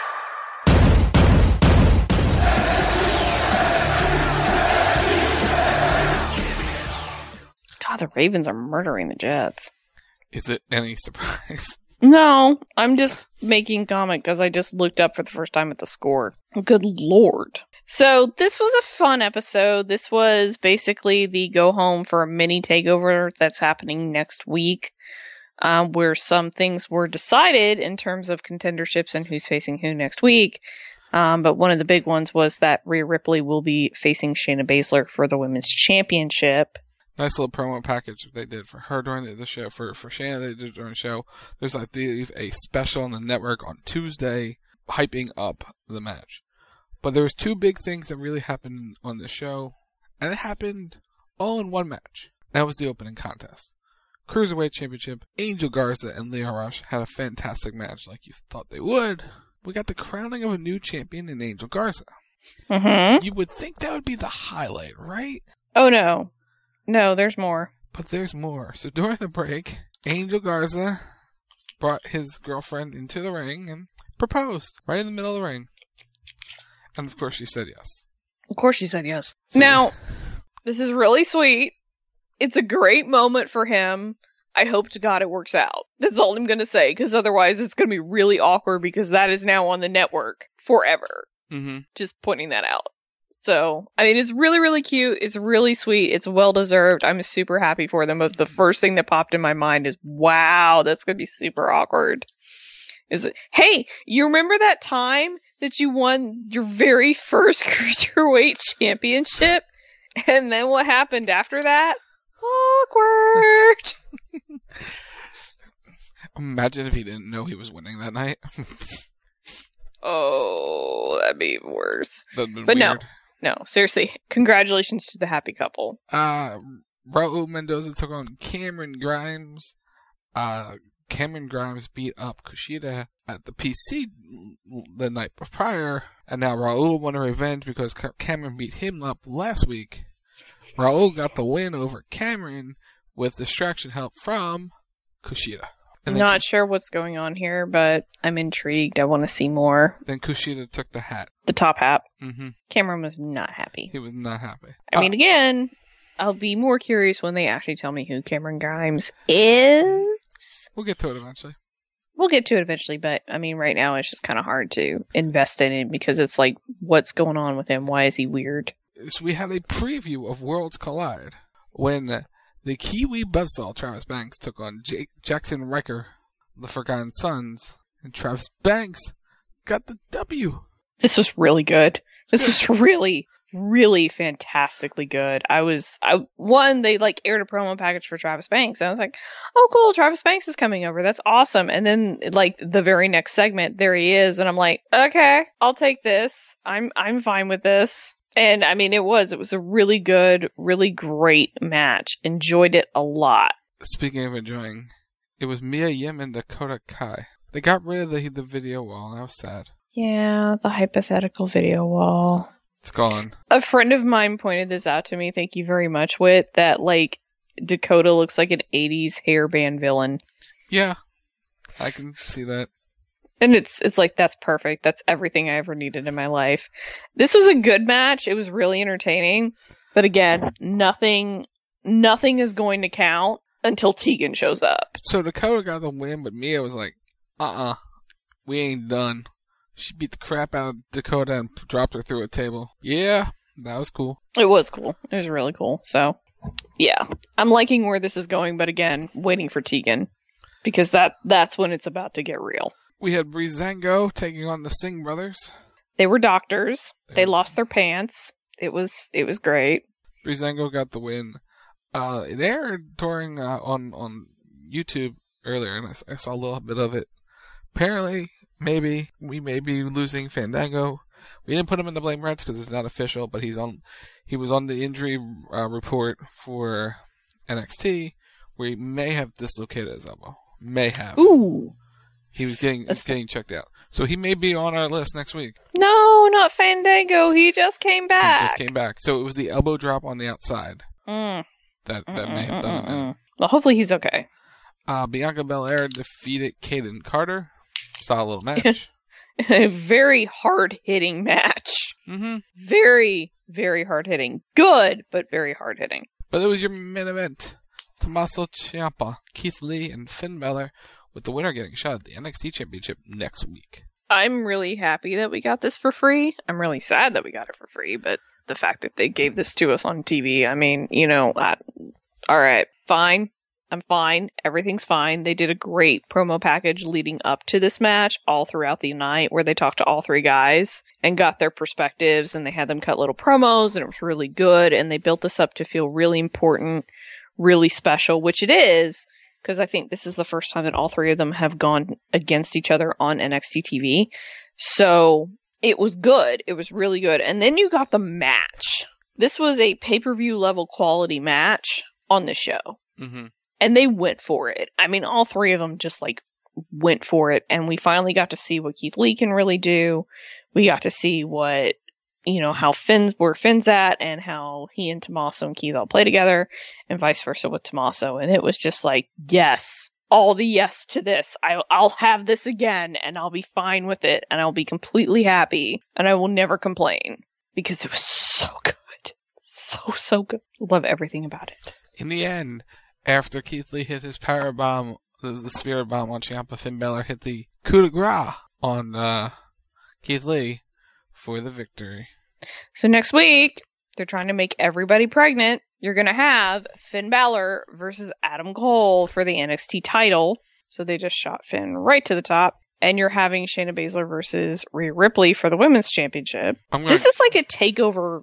God, the Ravens are murdering the Jets. Is it any surprise? No, I'm just making comment because I just looked up for the first time at the score. Good Lord. So this was a fun episode. This was basically the go home for a mini takeover that's happening next week, where some things were decided in terms of contenderships and who's facing who next week. But one of the big ones was that Rhea Ripley will be facing Shayna Baszler for the Women's Championship. Nice little promo package they did for her during the show. For Shayna, they did during the show. There's, I believe, a special on the network on Tuesday hyping up the match. But there was two big things that really happened on the show, and it happened all in one match. That was the opening contest. Cruiserweight Championship, Angel Garza and Lio Rush had a fantastic match like you thought they would. We got the crowning of a new champion in Angel Garza. Mm-hmm. You would think that would be the highlight, right? Oh, no. No, there's more. But there's more. So during the break, Angel Garza brought his girlfriend into the ring and proposed right in the middle of the ring. And of course she said yes. Of course she said yes. So, now, this is really sweet. It's a great moment for him. I hope to God it works out. That's all I'm going to say, because otherwise it's going to be really awkward because that is now on the network forever. Mm-hmm. Just pointing that out. So, I mean, it's really, really cute. It's really sweet. It's well-deserved. I'm super happy for them. But the first thing that popped in my mind is, wow, that's going to be super awkward. Hey, you remember that time that you won your very first Cruiserweight Championship? And then what happened after that? Awkward. Imagine if he didn't know he was winning that night. Oh, that'd be worse. That'd be but weird. No, seriously, congratulations to the happy couple. Raul Mendoza took on Cameron Grimes. Cameron Grimes beat up Kushida at the PC the night prior, and now Raul won a revenge because Cameron beat him up last week. Raul got the win over Cameron with distraction help from Kushida. I'm not sure what's going on here, but I'm intrigued. I want to see more. Then Kushida took the hat. The top hat. Mm-hmm. Cameron was not happy. He was not happy. I mean, again, I'll be more curious when they actually tell me who Cameron Grimes is. We'll get to it eventually. We'll get to it eventually, but I mean, right now it's just kind of hard to invest in it because it's like, what's going on with him? Why is he weird? So we had a preview of Worlds Collide when the Kiwi Buzzsaw Travis Banks took on Jackson Riker, the Forgotten Sons, and Travis Banks got the W. This was really good. This was really, really fantastically good. They like aired a promo package for Travis Banks, and I was like, oh cool, Travis Banks is coming over. That's awesome. And then like the very next segment, there he is, and I'm like, okay, I'll take this. I'm fine with this. And I mean, it was a really good, really great match. Enjoyed it a lot. Speaking of enjoying, it was Mia Yim and Dakota Kai. They got rid of the video wall, and I was sad. Yeah, the hypothetical video wall. It's gone. A friend of mine pointed this out to me, thank you very much, Whit, that like Dakota looks like an 80s hairband villain. Yeah, I can see that. And it's like, that's perfect. That's everything I ever needed in my life. This was a good match. It was really entertaining. But again, nothing is going to count until Tegan shows up. So Dakota got the win, but Mia was like, we ain't done. She beat the crap out of Dakota and dropped her through a table. Yeah, that was cool. It was cool. It was really cool. So, yeah. I'm liking where this is going, but again, waiting for Tegan. Because that's when it's about to get real. We had Breezango taking on the Singh brothers. They were doctors. They lost their pants. It was great. Breezango got the win. It aired during on YouTube earlier, and I saw a little bit of it. Apparently, we may be losing Fandango. We didn't put him in the blame Reds because it's not official, but he was on the injury report for NXT, where he may have dislocated his elbow. May have. Ooh. He was getting checked out. So he may be on our list next week. No, not Fandango. He just came back. So it was the elbow drop on the outside. That may have done it. Well, hopefully he's okay. Bianca Belair defeated Kaden Carter. Saw a little match. A very hard-hitting match. Mm-hmm. Very, very hard-hitting. Good, but very hard-hitting. But it was your main event. Tommaso Ciampa, Keith Lee, and Finn Balor, with the winner getting a shot at the NXT Championship next week. I'm really happy that we got this for free. I'm really sad that we got it for free, but the fact that they gave this to us on TV, I mean, alright, fine. I'm fine. Everything's fine. They did a great promo package leading up to this match all throughout the night where they talked to all three guys and got their perspectives, and they had them cut little promos, and it was really good, and they built this up to feel really important, really special, which it is, because I think this is the first time that all three of them have gone against each other on NXT TV. So it was good. It was really good. And then you got the match. This was a pay-per-view level quality match on the show. Mm-hmm. And they went for it. I mean, all three of them just went for it. And we finally got to see what Keith Lee can really do. We got to see what, how where Finn's at, and how he and Tommaso and Keith all play together, and vice versa with Tommaso. And it was just yes, all the yes to this. I'll have this again, and I'll be fine with it, and I'll be completely happy, and I will never complain, because it was so good. So good. Love everything about it. In the end, after Keith Lee hit his power bomb, the spirit bomb on Ciampa, Finn Balor hit the coup de grace on Keith Lee for the victory. So next week, they're trying to make everybody pregnant. You're going to have Finn Balor versus Adam Cole for the NXT title. So they just shot Finn right to the top. And you're having Shayna Baszler versus Rhea Ripley for the Women's Championship. This is like a takeover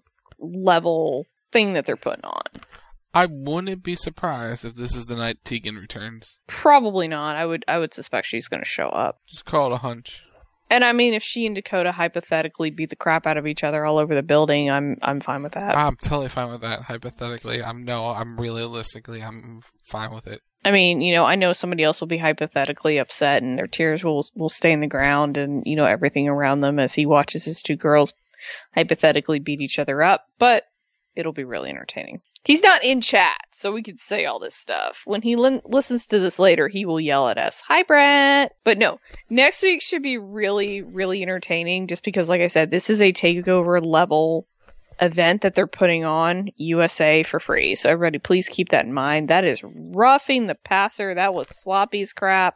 level thing that they're putting on. I wouldn't be surprised if this is the night Tegan returns. Probably not. I would suspect she's going to show up. Just call it a hunch. And I mean, if she and Dakota hypothetically beat the crap out of each other all over the building, I'm fine with that. I'm totally fine with that. Hypothetically, I'm realistically, I'm fine with it. I mean, I know somebody else will be hypothetically upset, and their tears will stay in the ground, and everything around them as he watches his two girls hypothetically beat each other up. But it'll be really entertaining. He's not in chat, so we could say all this stuff. When he listens to this later, he will yell at us, "Hi, Brett!" But no, next week should be really, really entertaining, just because, like I said, this is a takeover level event that they're putting on USA for free. So everybody, please keep that in mind. That is roughing the passer. That was sloppy as crap.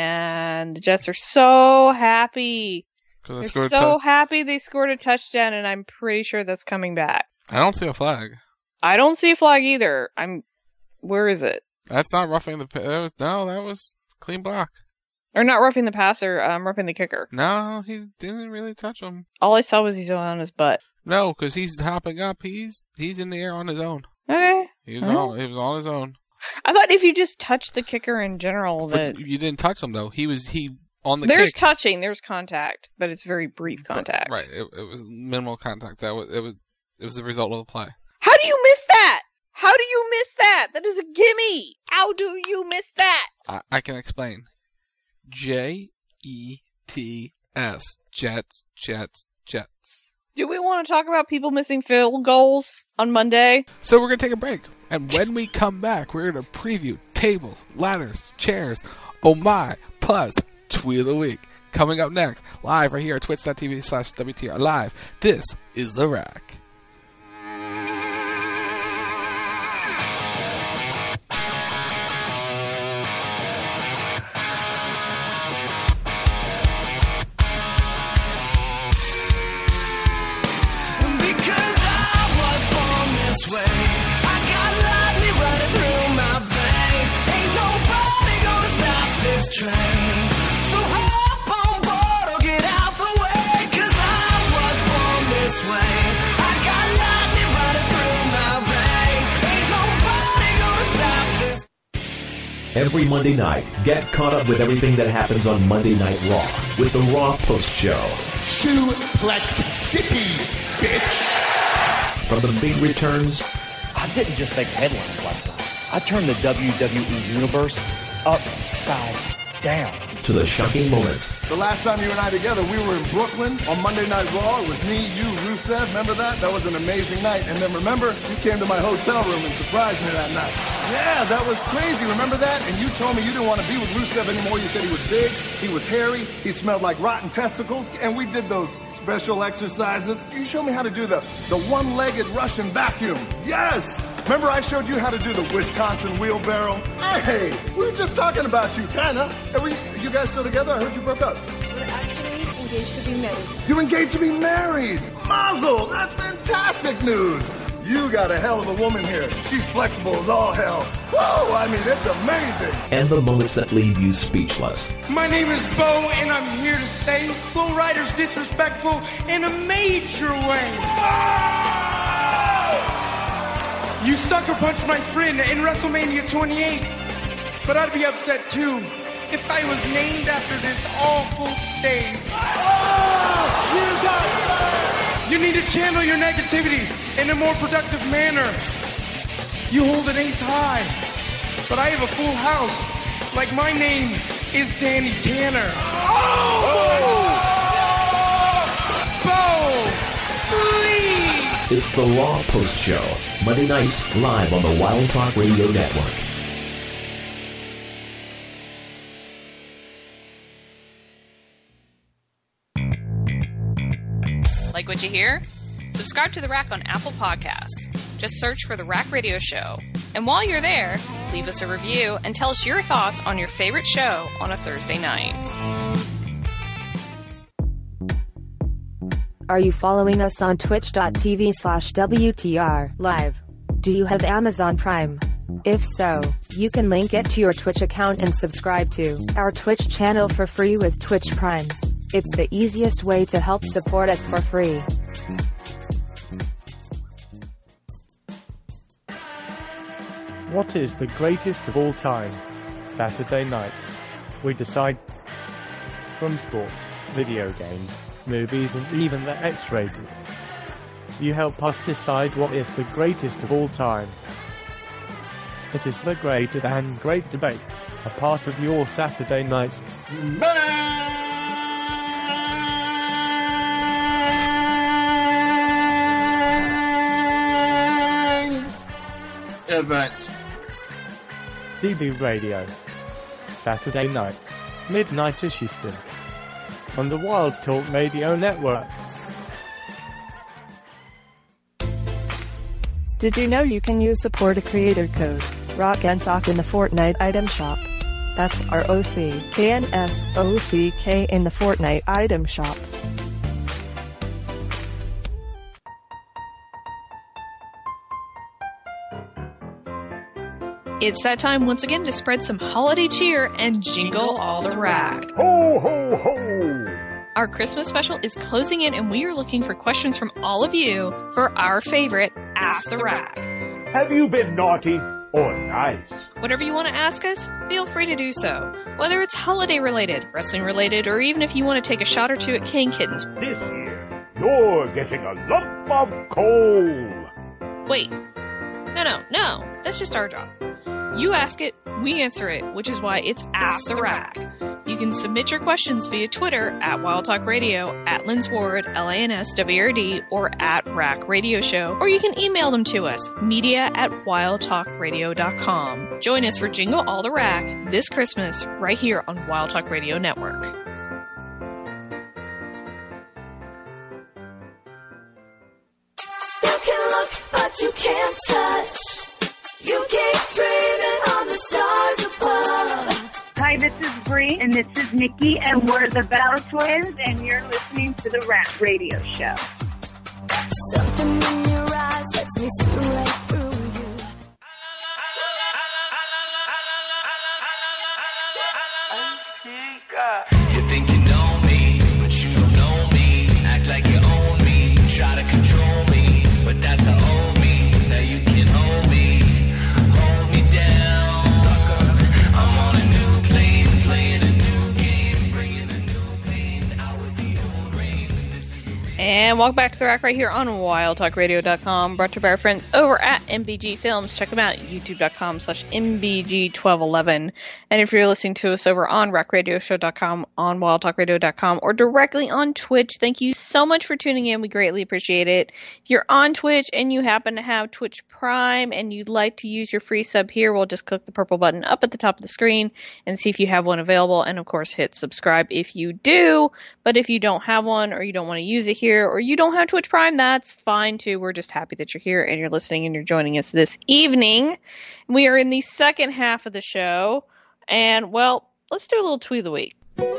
And the Jets are so happy. They're so happy they scored a touchdown, and I'm pretty sure that's coming back. I don't see a flag. I don't see a flag either. Where is it? That's not roughing the that was clean block. Or not roughing the passer, roughing the kicker. No, he didn't really touch him. All I saw was he's on his butt. No, because he's hopping up. He's in the air on his own. Okay. He was on his own. I thought if you just touched the kicker in general that you didn't touch him though. He on the There's kick. touching, there's contact, but it's very brief contact. Right. It was minimal contact. It was the result of the play. How do you miss that? How do you miss that? That is a gimme. How do you miss that? I can explain. JETS. Jets. Do we want to talk about people missing field goals on Monday? So we're going to take a break. And when we come back, we're going to preview tables, ladders, chairs, oh my, plus Tweet of the Week. Coming up next, live right here at twitch.tv/WTR Live. This is The Rack. Train. So hop on board or get out the way, 'cause I was born this way. I got lightning running through my veins. Ain't nobody gonna stop this. Every Monday night, get caught up with everything that happens on Monday Night Raw with the Raw Post Show. Suplex City, bitch. From the big returns. I didn't just make headlines last night. I turned the WWE Universe upside down. To the shocking moments. The last time you and I together, we were in Brooklyn on Monday Night Raw. It was me, you, Rusev. Remember that? That was an amazing night. And then remember, you came to my hotel room and surprised me that night. Yeah, that was crazy. Remember that? And you told me you didn't want to be with Rusev anymore. You said he was big, he was hairy, he smelled like rotten testicles, and we did those special exercises. You showed me how to do the one-legged Russian vacuum. Yes! Remember I showed you how to do the Wisconsin wheelbarrow? Hey, we were just talking about you, kinda. You guys still together? I heard you broke up. We're actually engaged to be married. You engaged to be married? Mazel! That's fantastic news! You got a hell of a woman here. She's flexible as all hell. Whoa, I mean, it's amazing. And the moments that leave you speechless. My name is Bo, and I'm here to say Flow Rider's disrespectful in a major way. Oh! You sucker punched my friend in WrestleMania 28, but I'd be upset too if I was named after this awful stage. Oh! You got You need to channel your negativity in a more productive manner. You hold an ace high, but I have a full house. Like my name is Danny Tanner. Oh! Bo! Please! It's the Raw Post Show, Monday nights live on the Wild Talk Radio Network. Like what you hear? Subscribe to The Rack on Apple Podcasts. Just search for The Rack Radio Show. And while you're there, leave us a review and tell us your thoughts on your favorite show on a Thursday night. Are you following us on twitch.tv/WTR Live? Do you have Amazon Prime? If so, you can link it to your Twitch account and subscribe to our Twitch channel for free with Twitch Prime. It's the easiest way to help support us for free. What is the greatest of all time? Saturday nights. We decide from sports, video games, movies, and even the X-rated. You help us decide what is the greatest of all time. It is the great and great debate, a part of your Saturday night event. CB Radio. Saturday nights, midnight-ish Eastern. On the Wild Talk Radio Network. Did you know you can use support a creator code, Rock and Sock, in the Fortnite item shop? That's ROCKNSOCK in the Fortnite item shop. It's that time once again to spread some holiday cheer and jingle all the rack. Ho, ho, ho! Our Christmas special is closing in, and we are looking for questions from all of you for our favorite Ask the Rack. Have you been naughty or nice? Whatever you want to ask us, feel free to do so. Whether it's holiday related, wrestling related, or even if you want to take a shot or two at King Kittens. This year, you're getting a lump of coal. Wait. No. That's just our job. You ask it, we answer it, which is why it's Ask the Rack. You can submit your questions via Twitter at Wild Talk Radio, at Linsward, LANSWRD, or at Rack Radio Show, or you can email them to us, media@wildtalkradio.com. Join us for Jingle All the Rack this Christmas, right here on Wild Talk Radio Network. You can look, but you can't touch. You keep dreaming on the stars above. Hi, this is Bree, and this is Nikki, and we're the Bella Twins, and you're listening to the Rack Radio Show. Something in your eyes lets me see right through you. You think you know me, but you don't know me. Act like you own me, try to control me, but that's the old me. Now you can hold me down. Sucker, I'm on a new plane, playing a new game, bringing a new pain out with the old rain. And welcome back to The Rack right here on WildTalkRadio.com, brought to you by our friends over at MBG Films. Check them out, youtube.com/MBG1211. And if you're listening to us over on RackRadioShow.com, on WildTalkRadio.com, or directly on Twitch, thank you so much for tuning in. We greatly appreciate it. If you're on Twitch and you happen to have Twitch Prime and you'd like to use your free sub here, we'll just click the purple button up at the top of the screen and see if you have one available. And of course, hit subscribe if you do. But if you don't have one, or you don't want to use it here, or you don't have Twitch Prime, that's fine too. We're just happy that you're here and you're listening and you're joining us this evening. We are in the second half of the show, and well, let's do a little tweet of the week.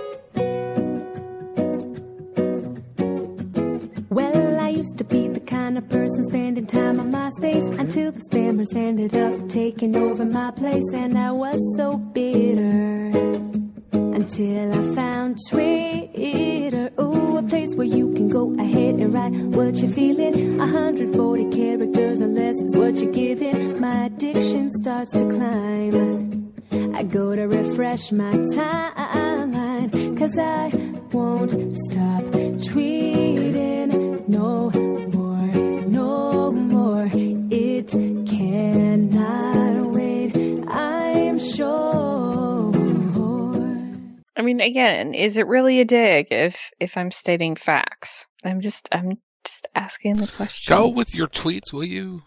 Well, I used to be the kind of person spending time on MySpace until the spammers ended up taking over my place, and I was so bitter until I found Twitter. Oh, a place where you can go ahead and write what you're feeling. 140 characters or less is what you're giving. My addiction starts to climb. I go to refresh my timeline, 'cause I won't stop tweeting no more, no more. It cannot wait, I'm sure. I mean, again, is it really a dig if I'm stating facts? I'm just asking the question. Go with your tweets, will you?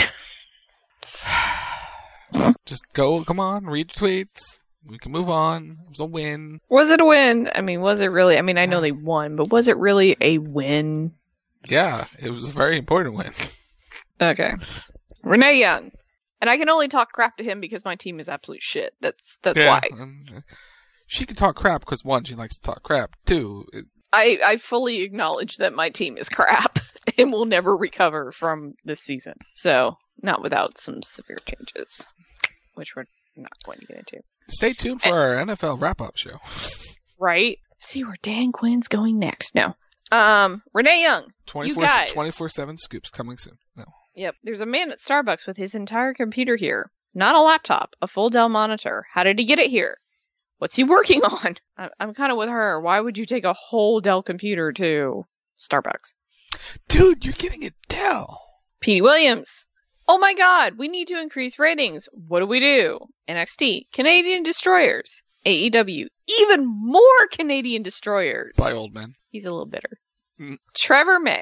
Just go. Come on, read your tweets. We can move on. It was a win. Was it a win? I mean, was it really? I mean, I know they won, but was it really a win? Yeah, it was a very important win. Okay. Renee Young. And I can only talk crap to him because my team is absolute shit. That's why. She can talk crap because, one, she likes to talk crap. Two, I fully acknowledge that my team is crap and will never recover from this season. So, not without some severe changes, which we're not going to get into. Stay tuned for our NFL wrap-up show. Right? See where Dan Quinn's going next. No. Renee Young. 24/7 scoops coming soon. No. Yep. There's a man at Starbucks with his entire computer here. Not a laptop, a full Dell monitor. How did he get it here? What's he working on? I'm kind of with her. Why would you take a whole Dell computer to Starbucks? Dude, you're getting a Dell. Petey Williams. Oh my god, we need to increase ratings. What do? NXT. Canadian Destroyers. AEW. Even more Canadian Destroyers. Bye, old man. He's a little bitter. Trevor May.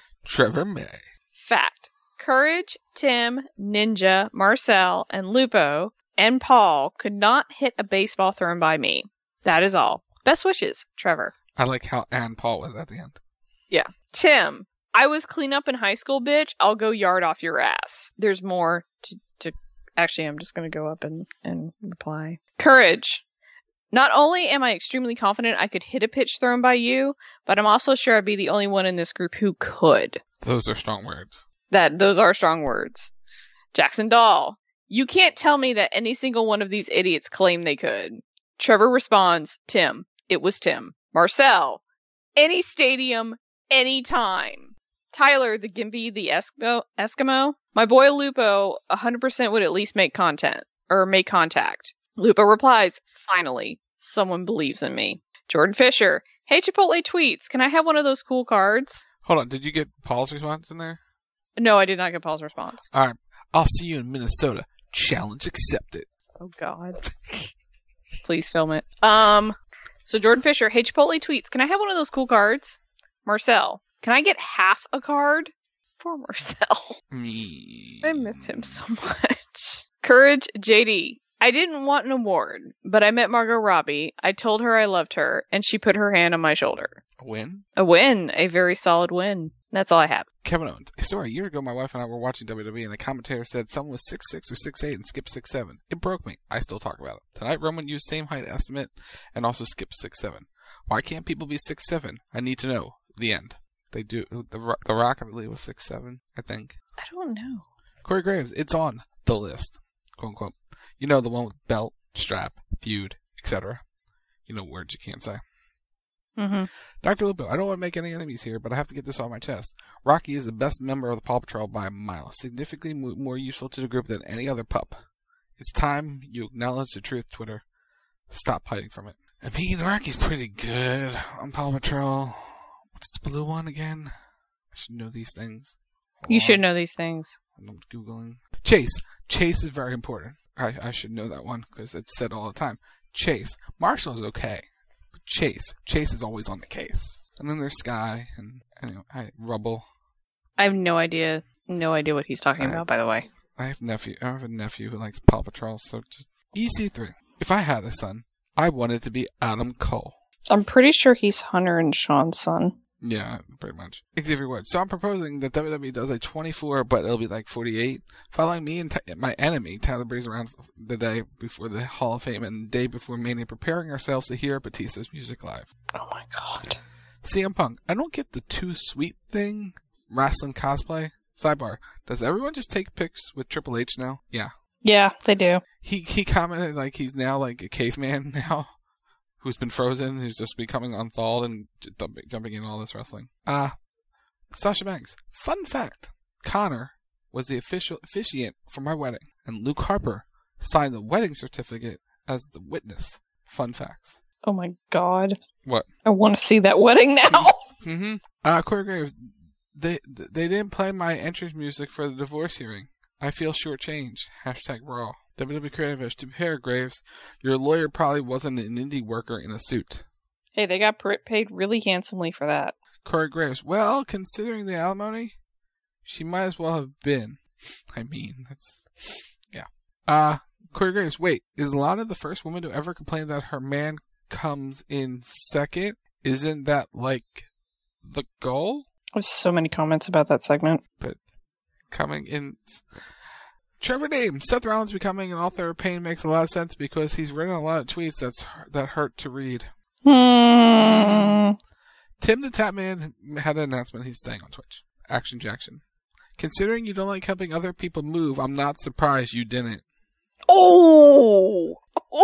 Fact. Courage, Tim, Ninja, Marcel, and Lupo and Paul could not hit a baseball thrown by me. That is all. Best wishes, Trevor. I like how Ann Paul was at the end. Yeah. Tim, I was clean up in high school, bitch. I'll go yard off your ass. There's more to actually, I'm just going to go up and reply. Courage. Not only am I extremely confident I could hit a pitch thrown by you, but I'm also sure I'd be the only one in this group who could. Those are strong words. Those are strong words. Jackson Dahl. You can't tell me that any single one of these idiots claimed they could. Trevor responds, Tim. It was Tim. Marcel. Any stadium, anytime. Tyler, the Gimpy, the Eskimo. My boy Lupo 100% would at least make contact. Lupo replies, finally, someone believes in me. Jordan Fisher. Hey, Chipotle tweets. Can I have one of those cool cards? Hold on. Did you get Paul's response in there? No, I did not get Paul's response. All right. I'll see you in Minnesota. Challenge accepted. Oh, God. Please film it. So Jordan Fisher, hey, Chipotle tweets. Can I have one of those cool cards? Marcel, can I get half a card? Poor Marcel. Me. I miss him so much. Courage, JD. I didn't want an award, but I met Margot Robbie. I told her I loved her, and she put her hand on my shoulder. A win? A win. A very solid win. That's all I have. Kevin Owens. So a year ago, my wife and I were watching WWE, and the commentator said someone was 6'6" or 6'8" and skipped 6'7". It broke me. I still talk about it. Tonight, Roman used same height estimate and also skipped 6'7". Why can't people be 6'7"? I need to know. The end. They do. The Rock, I believe, was 6'7", I think. I don't know. Corey Graves. It's on the list. Quote, unquote. You know, the one with belt, strap, feud, etc. You know words you can't say. Mm-hmm. Dr. Lupo, I don't want to make any enemies here, but I have to get this off my chest. Rocky is the best member of the Paw Patrol by a mile, significantly more useful to the group than any other pup. It's time you acknowledge the truth, Twitter. Stop hiding from it. I mean, Rocky's pretty good on Paw Patrol. What's the blue one again? I should know these things. You should know these things. I'm Googling. Chase. Chase is very important. I should know that one because it's said all the time. Chase. Marshall is okay. But Chase. Chase is always on the case. And then there's Sky and Rubble. I have no idea what he's talking about, by the way. I have a nephew who likes Paw Patrol, so just EC3. If I had a son, I wanted to be Adam Cole. I'm pretty sure he's Hunter and Sean's son. Yeah, pretty much. Xavier Woods. So I'm proposing that WWE does a 24, but it'll be like 48, following me and my enemy, Tyler Breeze, around the day before the Hall of Fame and the day before Mania, preparing ourselves to hear Batista's music live. Oh my god. CM Punk. I don't get the too sweet thing. Wrestling cosplay. Sidebar. Does everyone just take pics with Triple H now? Yeah. Yeah, they do. He commented like he's now like a caveman now. Who's been frozen, who's just becoming unthawed and jumping in all this wrestling. Sasha Banks. Fun fact. Connor was the officiant for my wedding, and Luke Harper signed the wedding certificate as the witness. Fun facts. Oh my god. What? I want to see that wedding now. Mm-hmm. Corey Graves. They didn't play my entrance music for the divorce hearing. I feel shortchanged. #Raw. WWE Creative Edge. To be fair, Graves, your lawyer probably wasn't an indie worker in a suit. Hey, they got paid really handsomely for that. Corey Graves. Well, considering the alimony, she might as well have been. I mean, that's... Yeah. Corey Graves. Wait, is Lana the first woman to ever complain that her man comes in second? Isn't that, like, the goal? There's so many comments about that segment. But coming in... Trevor Dame. Seth Rollins becoming an author of pain makes a lot of sense because he's written a lot of tweets that hurt to read. Tim the Tapman had an announcement he's staying on Twitch. Action Jackson. Considering you don't like helping other people move, I'm not surprised you didn't. Oh,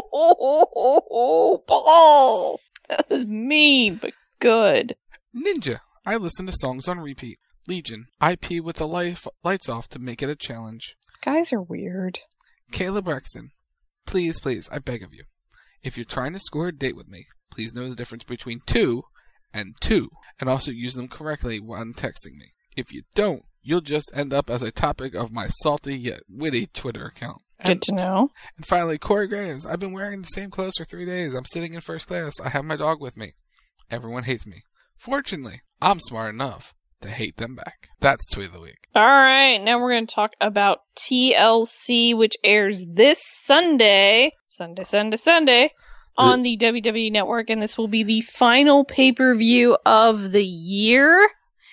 Paul. That was mean, but good. Ninja. I listen to songs on repeat. Legion. IP with the lights off to make it a challenge. Guys are weird. Caleb Braxton. Please, I beg of you. If you're trying to score a date with me, please know the difference between 2 and 2, and also use them correctly when texting me. If you don't, you'll just end up as a topic of my salty yet witty Twitter account. Good to know. And finally, Corey Graves. I've been wearing the same clothes for 3 days. I'm sitting in first class. I have my dog with me. Everyone hates me. Fortunately, I'm smart enough to hate them back. That's Tweet of the Week. All right, now we're going to talk about TLC, which airs this Sunday on the WWE Network, and this will be the final pay-per-view of the year.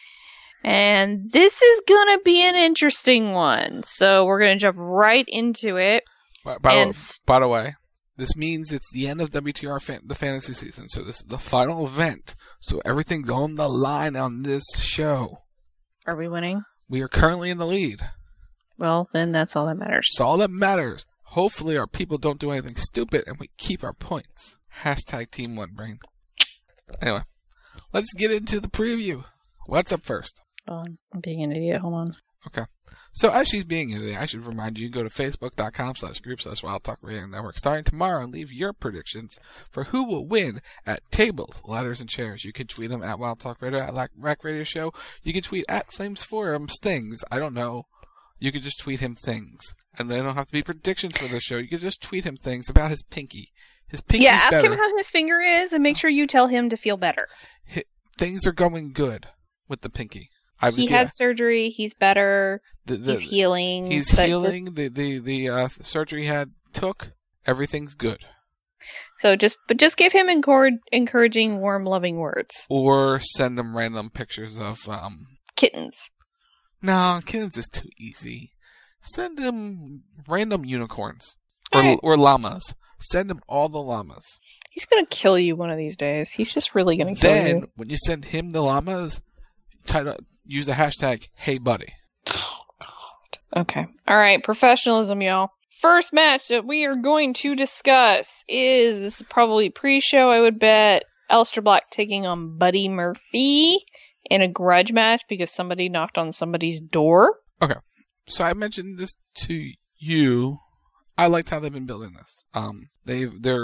And this is going to be an interesting one, so we're going to jump right into it. By the way, this means it's the end of WTR the fantasy season, so this is the final event. So everything's on the line on this show. Are we winning? We are currently in the lead. Well, then that's all that matters. It's all that matters. Hopefully our people don't do anything stupid and we keep our points. Team One Brain. Anyway, let's get into the preview. What's up first? Oh, I'm being an idiot. Hold on. Okay. So as she's being in today, I should remind you to go to facebook.com/group/Wild Talk Radio Network starting tomorrow and leave your predictions for who will win at tables, ladders, and chairs. You can tweet them at Wild Talk Radio, at Rack Radio Show. You can tweet at Flames Forums things. I don't know. You could just tweet him things. And they don't have to be predictions for the show. You could just tweet him things about his pinky. His pinky is ask better. him how his finger is and make sure you tell him to feel better. Things are going good with the pinky. He had surgery. He's better. He's healing. He's healing. The surgery he had took. Everything's good. So just give him encouraging, warm, loving words. Or send him random pictures of kittens. No, kittens is too easy. Send him random unicorns or llamas. Send him all the llamas. He's gonna kill you one of these days. He's just really gonna kill you. Then when you send him the llamas, use the hashtag #HeyBuddy. Oh, God. Okay. All right. Professionalism, y'all. First match that we are going to discuss is probably pre-show, I would bet. Aleister Black taking on Buddy Murphy in a grudge match because somebody knocked on somebody's door. Okay. So I mentioned this to you. I liked how they've been building this. They're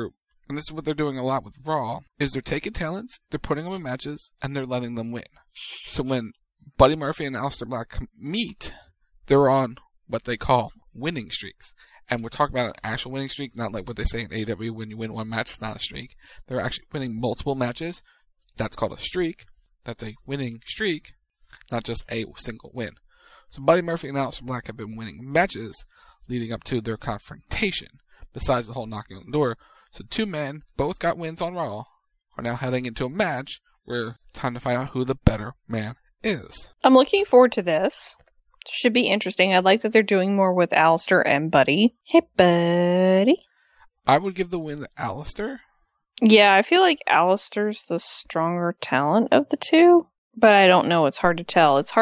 and this is what they're doing a lot with Raw, is they're taking talents, they're putting them in matches, and they're letting them win. So when Buddy Murphy and Aleister Black meet, they're on what they call winning streaks. And we're talking about an actual winning streak, not like what they say in AEW, when you win one match, it's not a streak. They're actually winning multiple matches. That's called a streak. That's a winning streak, not just a single win. So Buddy Murphy and Aleister Black have been winning matches leading up to their confrontation, besides the whole knocking on the door. So two men, both got wins on Raw, are now heading into a match where time to find out who the better man is. I'm looking forward to this. Should be interesting. I like that they're doing more with Aleister and Buddy. Hey, Buddy. I would give the win to Aleister. Yeah, I feel like Aleister's the stronger talent of the two, but I don't know. It's hard to tell. It's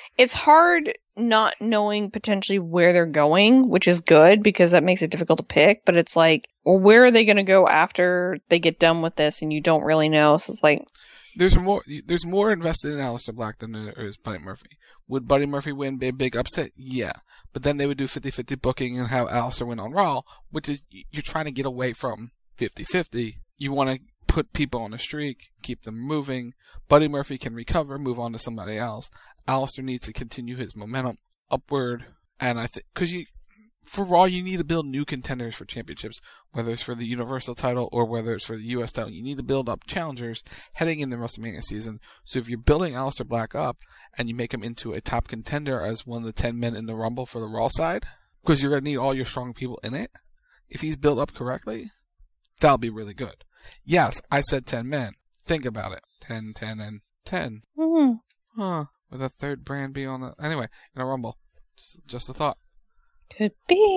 hard not knowing potentially where they're going, which is good because that makes it difficult to pick, but it's like, well, where are they going to go after they get done with this, and you don't really know, so it's like... There's more invested in Aleister Black than there is Buddy Murphy. Would Buddy Murphy win a big upset? Yeah. But then they would do 50-50 booking and have Aleister win on Raw, which is, you're trying to get away from 50-50. You want to put people on a streak, keep them moving. Buddy Murphy can recover, move on to somebody else. Aleister needs to continue his momentum upward. And I think, because for Raw, you need to build new contenders for championships, whether it's for the Universal title or whether it's for the U.S. title. You need to build up challengers heading into WrestleMania season. So if you're building Aleister Black up and you make him into a top contender as one of the 10 men in the Rumble for the Raw side, because you're going to need all your strong people in it, if he's built up correctly, that'll be really good. Yes, I said 10 men. Think about it. 10, 10, and 10. Mm-hmm. Huh. Would a third brand be on the... Anyway, in a Rumble. Just a thought. Could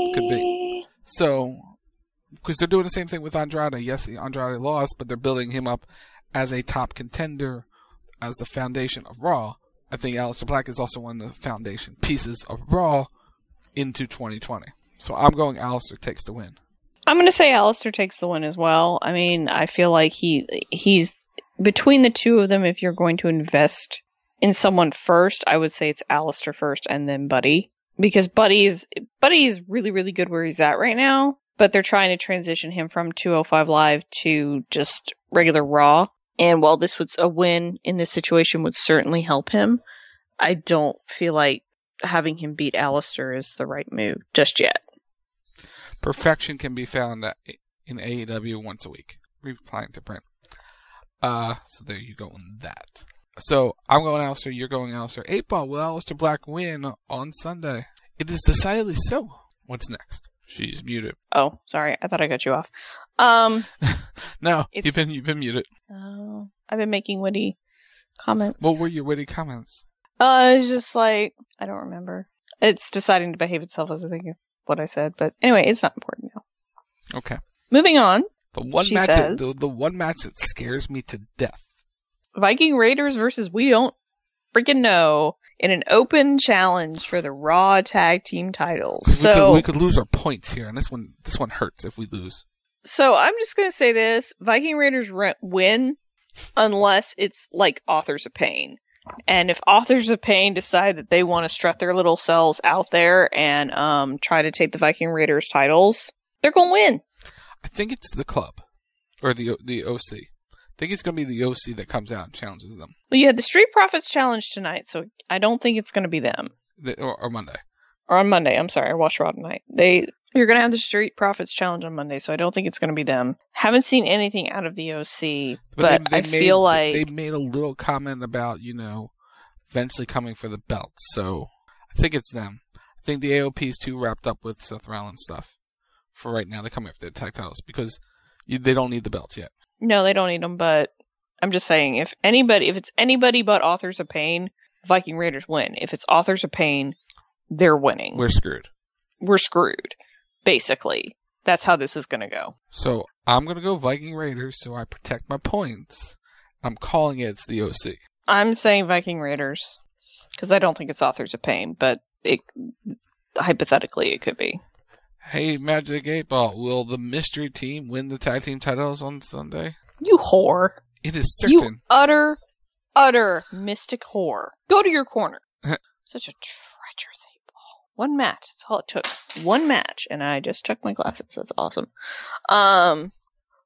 be. So, because they're doing the same thing with Andrade. Yes, Andrade lost, but they're building him up as a top contender, as the foundation of Raw. I think Aleister Black is also one of the foundation pieces of Raw into 2020. So I'm going Aleister takes the win. I'm going to say Aleister takes the win as well. I mean, I feel like he's between the two of them. If you're going to invest in someone first, I would say it's Aleister first and then Buddy. Because Buddy is really, really good where he's at right now, but they're trying to transition him from 205 Live to just regular Raw. And while this was a win in this situation would certainly help him, I don't feel like having him beat Aleister is the right move just yet. Perfection can be found in AEW once a week. Replying to Brent. So there you go on that. So, I'm going Aleister, you're going Aleister. 8-Ball, will Aleister Black win on Sunday? It is decidedly so. What's next? She's muted. Oh, sorry. I thought I got you off. No, you've been muted. Oh, I've been making witty comments. What were your witty comments? It's just like, I don't remember. It's deciding to behave itself as I think of what I said, but anyway, it's not important now. Okay. Moving on. The one match that scares me to death. Viking Raiders versus We Don't Freaking Know in an open challenge for the Raw Tag Team titles. We could lose our points here, and this one hurts if we lose. So I'm just gonna say this: Viking Raiders win unless it's like Authors of Pain. And if Authors of Pain decide that they want to strut their little selves out there and try to take the Viking Raiders titles, they're gonna win. I think it's the club or the OC. I think it's going to be the OC that comes out and challenges them. Well, you had the Street Profits challenge tonight, so I don't think it's going to be them. Or Monday. Or on Monday, I'm sorry. I watched Raw tonight. You're going to have the Street Profits challenge on Monday, so I don't think it's going to be them. Haven't seen anything out of the OC, but I feel like... They made a little comment about, eventually coming for the belt, so I think it's them. I think the AOP is too wrapped up with Seth Rollins stuff for right now. They're coming after the tag titles because they don't need the belts yet. No, they don't need them, but I'm just saying, if it's anybody but Authors of Pain, Viking Raiders win. If it's Authors of Pain, they're winning. We're screwed. We're screwed. Basically. That's how this is going to go. So, I'm going to go Viking Raiders so I protect my points. I'm calling it's the OC. I'm saying Viking Raiders because I don't think it's Authors of Pain, but hypothetically it could be. Hey, Magic 8-Ball, will the mystery team win the tag team titles on Sunday? You whore. It is certain. You utter mystic whore. Go to your corner. Such a treacherous 8-Ball. One match. That's all it took. One match. And I just took my glasses. That's awesome.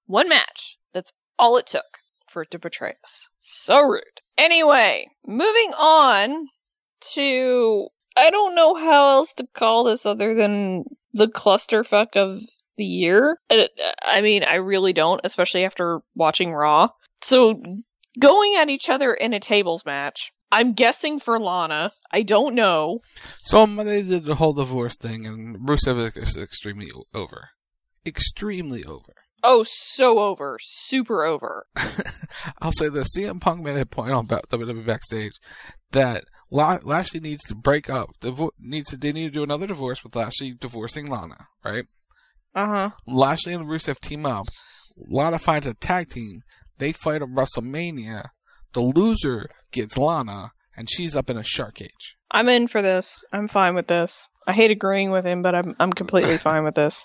One match. That's all it took for it to betray us. So rude. Anyway, moving on to, I don't know how else to call this other than the clusterfuck of the year. I mean, I really don't, especially after watching Raw. So, going at each other in a tables match, I'm guessing for Lana. I don't know. So they did the whole divorce thing, and Rusev is extremely over. Extremely over. Oh, so over. Super over. I'll say this. CM Punk made a point on WWE Backstage that Lashley needs to break up. They need to do another divorce with Lashley divorcing Lana, right? Uh-huh. Lashley and Rusev team up. Lana finds a tag team. They fight at WrestleMania. The loser gets Lana, and she's up in a shark cage. I'm in for this. I'm fine with this. I hate agreeing with him, but I'm completely fine with this.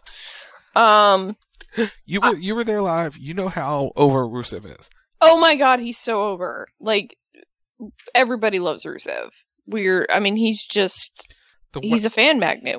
You were there live. You know how over Rusev is. Oh my god, he's so over. Like, everybody loves Rusev. He's just, he's a fan magnet.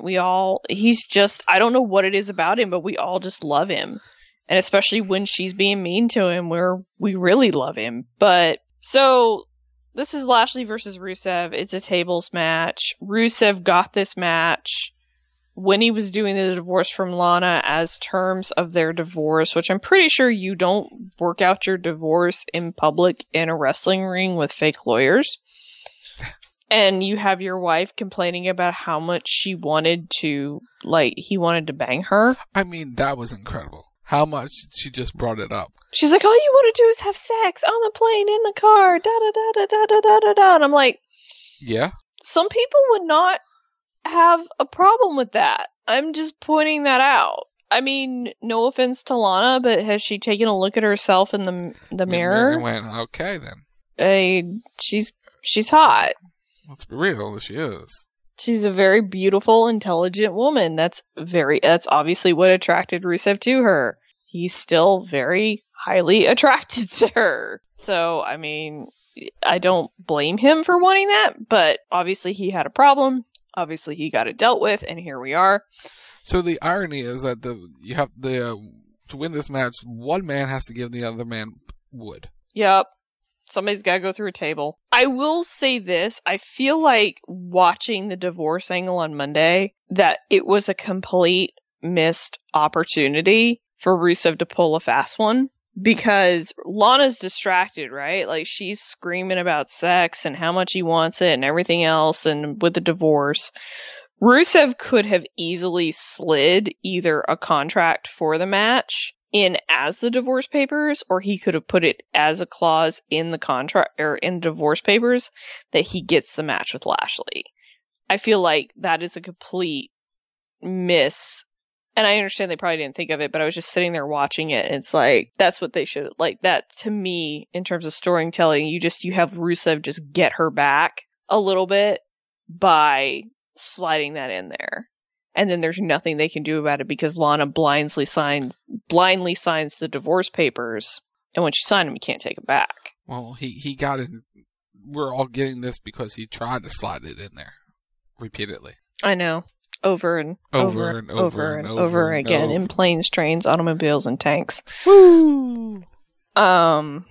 I don't know what it is about him, but we all just love him. And especially when she's being mean to him, we really love him. But, so, this is Lashley versus Rusev. It's a tables match. Rusev got this match when he was doing the divorce from Lana as terms of their divorce, which I'm pretty sure you don't work out your divorce in public in a wrestling ring with fake lawyers. And you have your wife complaining about how much he wanted to bang her. I mean, that was incredible. How much she just brought it up. She's like, all you want to do is have sex on the plane, in the car, da-da-da-da-da-da-da-da. And I'm like, yeah. Some people would not have a problem with that. I'm just pointing that out. I mean, no offense to Lana, but has she taken a look at herself in the mirror? And went, okay then. She's hot. Let's be real, she is. She's a very beautiful, intelligent woman. That's obviously what attracted Rusev to her. He's still very highly attracted to her. So, I mean, I don't blame him for wanting that, but obviously he had a problem. Obviously he got it dealt with, and here we are. So the irony is that to win this match, one man has to give the other man wood. Yep. Somebody's got to go through a table. I will say this. I feel like watching the divorce angle on Monday, that it was a complete missed opportunity for Rusev to pull a fast one. Because Lana's distracted, right? Like, she's screaming about sex and how much he wants it and everything else, and with the divorce. Rusev could have easily slid either a contract for the match in as the divorce papers, or he could have put it as a clause in the contract or in the divorce papers that he gets the match with Lashley. I feel like that is a complete miss. And I understand they probably didn't think of it, but I was just sitting there watching it, and it's like, that's what they should, like, that to me, in terms of storytelling, you have Rusev just get her back a little bit by sliding that in there. And then there's nothing they can do about it because Lana blindly signs the divorce papers, and when she signed them, you can't take them back. Well, he got it. We're all getting this because he tried to slide it in there repeatedly. I know. Over and over again in planes, trains, automobiles, and tanks. Woo! Rusev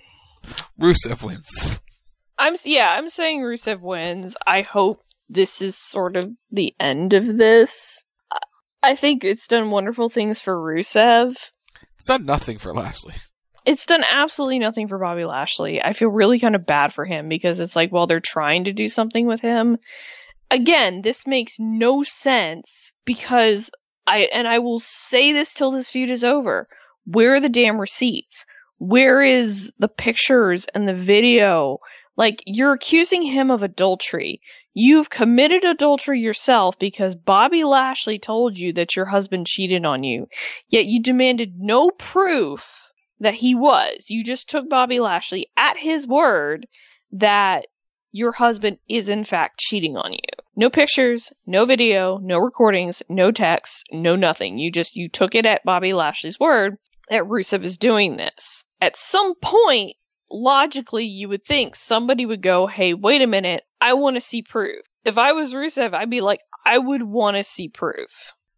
wins. I'm saying Rusev wins. I hope this is sort of the end of this. I think it's done wonderful things for Rusev. It's done nothing for Lashley. It's done absolutely nothing for Bobby Lashley. I feel really kind of bad for him because it's like, well, they're trying to do something with him. Again, this makes no sense because I will say this till this feud is over. Where are the damn receipts? Where is the pictures and the video? Like, you're accusing him of adultery. You've committed adultery yourself because Bobby Lashley told you that your husband cheated on you. Yet you demanded no proof that he was. You just took Bobby Lashley at his word that your husband is in fact cheating on you. No pictures, no video, no recordings, no text, no nothing. You took it at Bobby Lashley's word that Rusev is doing this. At some point, logically, you would think somebody would go, hey, wait a minute, I want to see proof. If I was Rusev, I'd be like, I would want to see proof.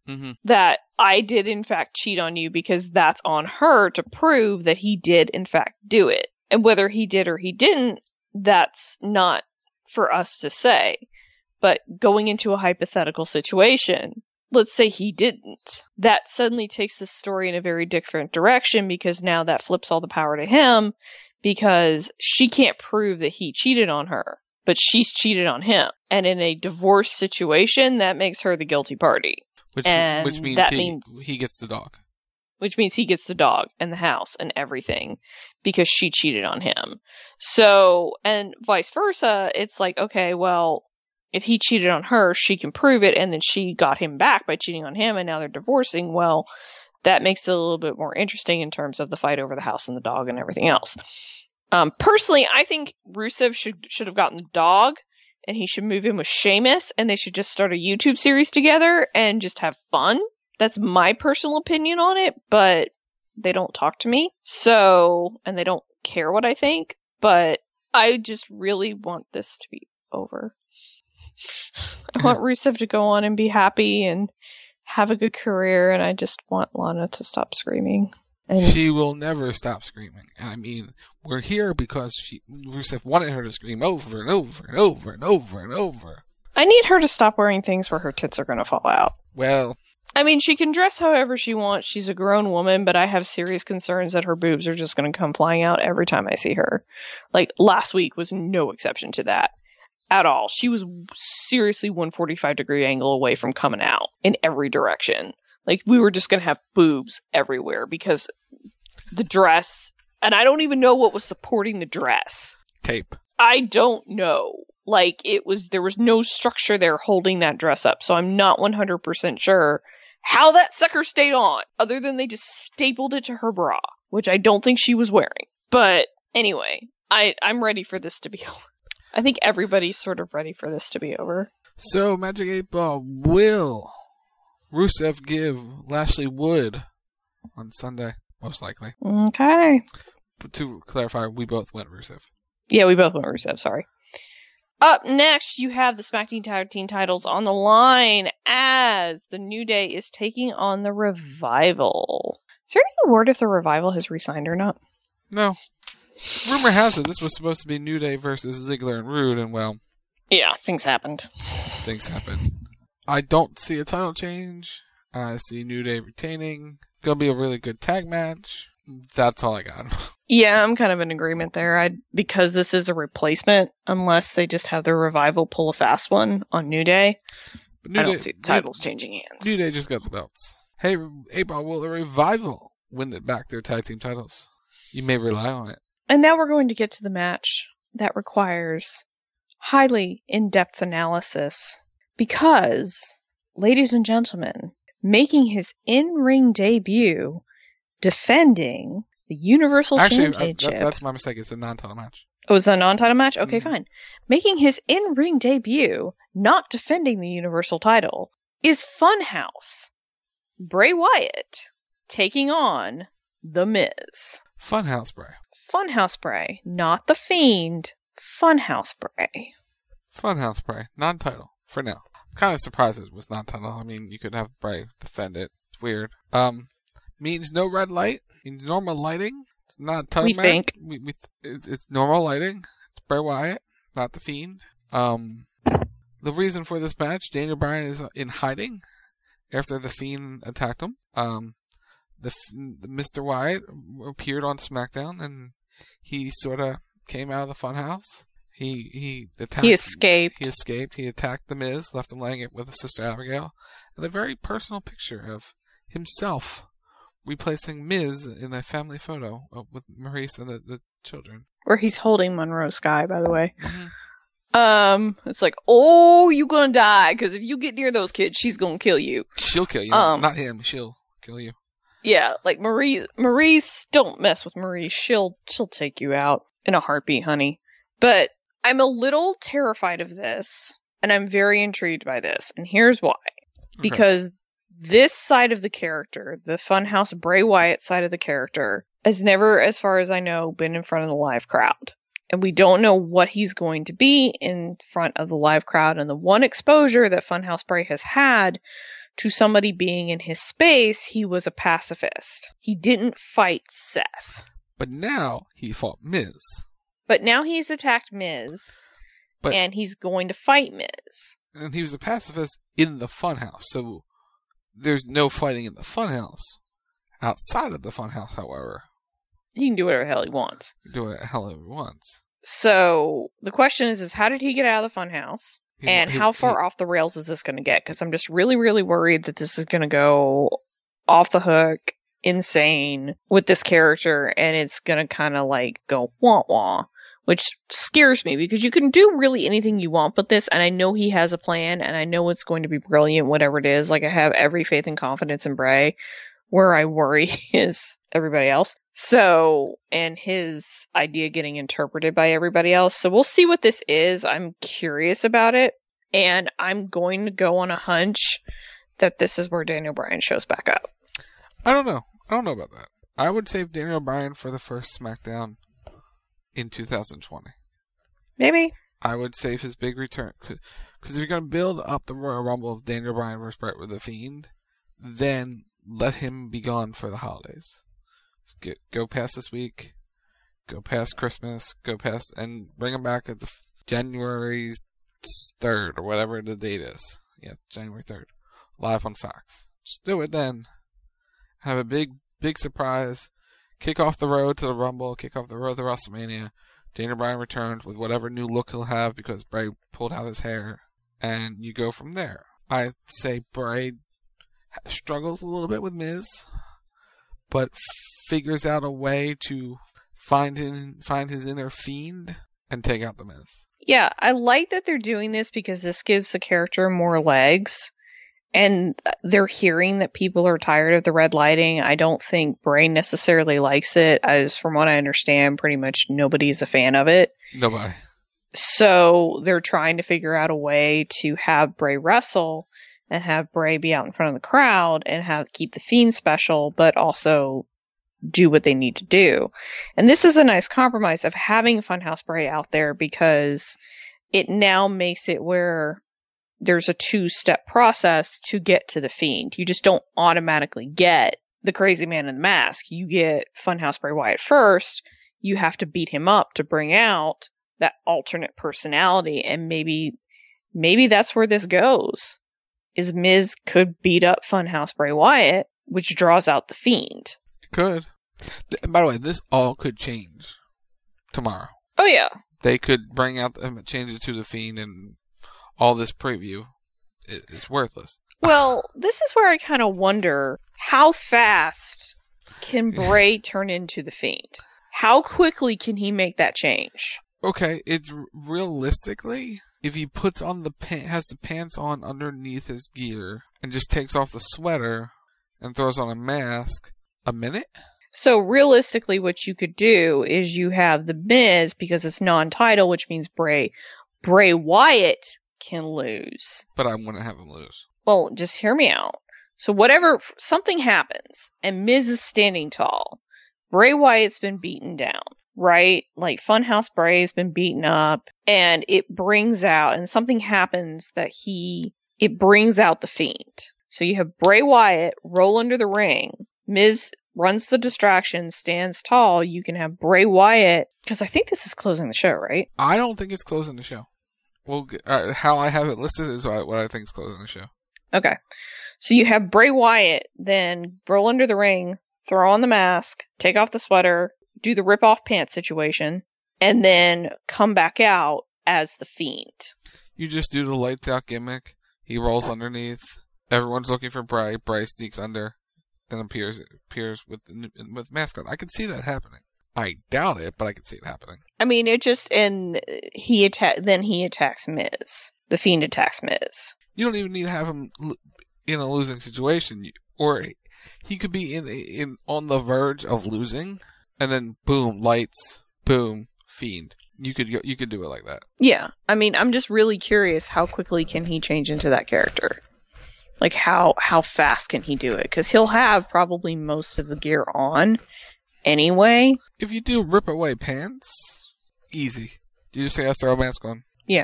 that I did in fact cheat on you, because that's on her to prove that he did in fact do it. And whether he did or he didn't, that's not for us to say. But going into a hypothetical situation, let's say he didn't. That suddenly takes the story in a very different direction, because now that flips all the power to him, because she can't prove that he cheated on her, but she's cheated on him. And in a divorce situation, that makes her the guilty party. Which means he gets the dog. Which means he gets the dog and the house and everything, because she cheated on him. So, and vice versa, it's like, okay, well, if he cheated on her, she can prove it, and then she got him back by cheating on him, and now they're divorcing. Well, that makes it a little bit more interesting in terms of the fight over the house and the dog and everything else. Personally, I think Rusev should have gotten the dog, and he should move in with Sheamus, and they should just start a YouTube series together and just have fun. That's my personal opinion on it, but they don't talk to me, so, and they don't care what I think, but I just really want this to be over. I want Rusev to go on and be happy and have a good career, and I just want Lana to stop screaming. And she will never stop screaming. I mean, we're here because Rusev wanted her to scream over and over and over and over and over. I need her to stop wearing things where her tits are going to fall out. Well, I mean, she can dress however she wants. She's a grown woman, but I have serious concerns that her boobs are just going to come flying out every time I see her. Like, last week was no exception to that. At all. She was seriously 145-degree angle away from coming out in every direction. Like, we were just going to have boobs everywhere because the dress, and I don't even know what was supporting the dress. Tape. I don't know. Like, there was no structure there holding that dress up, so I'm not 100% sure how that sucker stayed on, other than they just stapled it to her bra, which I don't think she was wearing. But anyway, I'm ready for this to be over. I think everybody's sort of ready for this to be over. So, Magic 8 Ball, will Rusev give Lashley Wood on Sunday? Most likely. Okay. But to clarify, we both went Rusev. Yeah, we both went Rusev, sorry. Up next, you have the SmackDown Tag Team titles on the line as the New Day is taking on the Revival. Is there any word if the Revival has re-signed or not? No. Rumor has it this was supposed to be New Day versus Ziggler and Rude, and well... Yeah, things happened. Things happened. I don't see a title change. I see New Day retaining. Gonna be a really good tag match. That's all I got. Yeah, I'm kind of in agreement there. Because this is a replacement, unless they just have the Revival pull a fast one on New Day, I don't see the titles changing hands. New Day just got the belts. Hey, April, will the Revival win back their tag team titles? You may rely on it. And now we're going to get to the match that requires highly in-depth analysis because, ladies and gentlemen, making his in-ring debut, defending the Universal Championship. Actually, that's my mistake. It's a non-title match. Oh, it's a non-title match? Okay, fine. Making his in-ring debut, not defending the Universal title, is Funhouse. Bray Wyatt taking on The Miz. Funhouse Bray. Funhouse Bray, not The Fiend. Funhouse Bray. Funhouse Bray, non-title for now. I'm kind of surprised it was non-title. I mean, you could have Bray defend it. It's weird. Means no red light. Means normal lighting. It's not title match. Think. It's normal lighting. It's Bray Wyatt, not The Fiend. The reason for this match: Daniel Bryan is in hiding after The Fiend attacked him. The Mr. Wyatt appeared on SmackDown, and he sort of came out of the funhouse. He escaped. He escaped. He attacked The Miz, left him laying it with his sister Abigail, and a very personal picture of himself replacing Miz in a family photo with Maurice and the children. Where he's holding Monroe Sky, by the way. Mm-hmm. It's like, oh, you gonna die, because if you get near those kids, she's gonna kill you. She'll kill you, not him. She'll kill you. Yeah, like Maurice, don't mess with Maurice. She'll take you out in a heartbeat, honey. But I'm a little terrified of this, and I'm very intrigued by this, and here's why. Okay. Because this side of the character, the Funhouse Bray Wyatt side of the character, has never, as far as I know, been in front of the live crowd. And we don't know what he's going to be in front of the live crowd. And the one exposure that Funhouse Bray has had to somebody being in his space, he was a pacifist. He didn't fight Seth. But now he fought Miz. But now he's attacked Miz, and he's going to fight Miz. And he was a pacifist in the funhouse, so there's no fighting in the funhouse. Outside of the funhouse, however, he can do whatever the hell he wants. Do whatever the hell he wants. So the question is how did he get out of the funhouse? And how far off the rails is this going to get? Because I'm just really, really worried that this is going to go off the hook, insane with this character, and it's going to kind of like go wah-wah, which scares me because you can do really anything you want with this, and I know he has a plan, and I know it's going to be brilliant, whatever it is. Like, I have every faith and confidence in Bray. Where I worry is everybody else. So, and his idea getting interpreted by everybody else. So we'll see what this is. I'm curious about it. And I'm going to go on a hunch that this is where Daniel Bryan shows back up. I don't know. I don't know about that. I would save Daniel Bryan for the first SmackDown in 2020. Maybe. I would save his big return. Because if you're going to build up the Royal Rumble of Daniel Bryan versus Bret with The Fiend, then let him be gone for the holidays. Go past this week, go past Christmas, and bring him back at the January 3rd or whatever the date is. Yeah, January 3rd. Live on Fox. Just do it then. Have a big surprise. Kick off the road to the Rumble, kick off the road to WrestleMania. Daniel Bryan returns with whatever new look he'll have because Bray pulled out his hair, and you go from there. I say Bray struggles a little bit with Miz, but figures out a way to find his inner Fiend and take out the Miz. Yeah, I like that they're doing this because this gives the character more legs, and they're hearing that people are tired of the red lighting. I don't think Bray necessarily likes it, as from what I understand, pretty much nobody's a fan of it. Nobody. So they're trying to figure out a way to have Bray wrestle and have Bray be out in front of the crowd and keep the Fiend special, but also do what they need to do. And this is a nice compromise of having Funhouse Bray out there because it now makes it where there's a 2-step process to get to the Fiend. You just don't automatically get the Crazy Man in the Mask. You get Funhouse Bray Wyatt first. You have to beat him up to bring out that alternate personality, and maybe that's where this goes. Is Miz could beat up Funhouse Bray Wyatt, which draws out the Fiend. It could. By the way, this all could change tomorrow. Oh, yeah. They could change it to the Fiend, and all this preview is worthless. Well, this is where I kind of wonder, how fast can Bray turn into the Fiend? How quickly can he make that change? Okay, it's realistically, if he puts on has the pants on underneath his gear and just takes off the sweater and throws on a mask, a minute? So realistically, what you could do is you have the Miz, because it's non-title, which means Bray Wyatt can lose. But I wouldn't have him lose. Well, just hear me out. So something happens and Miz is standing tall. Bray Wyatt's been beaten down. Right? Like, Funhouse Bray's been beaten up, and it brings out, and something happens that it brings out the Fiend. So you have Bray Wyatt roll under the ring. Miz runs the distraction, stands tall. You can have Bray Wyatt, because I think this is closing the show, right? I don't think it's closing the show. Well, how I have it listed is what I think is closing the show. Okay. So you have Bray Wyatt then roll under the ring, throw on the mask, take off the sweater, do the rip-off pants situation, and then come back out as the Fiend. You just do the lights out gimmick. He rolls underneath. Everyone's looking for Bray. Bray sneaks under, then appears with mask on. I can see that happening. I doubt it, but I can see it happening. I mean, then he attacks Miz. The Fiend attacks Miz. You don't even need to have him in a losing situation, or he could be on the verge of losing. And then boom, lights, boom, Fiend. You could do it like that. Yeah. I mean, I'm just really curious, how quickly can he change into that character? Like, how fast can he do it? Because he'll have probably most of the gear on anyway. If you do rip away pants, easy. You just say, I throw a mask on. Yeah.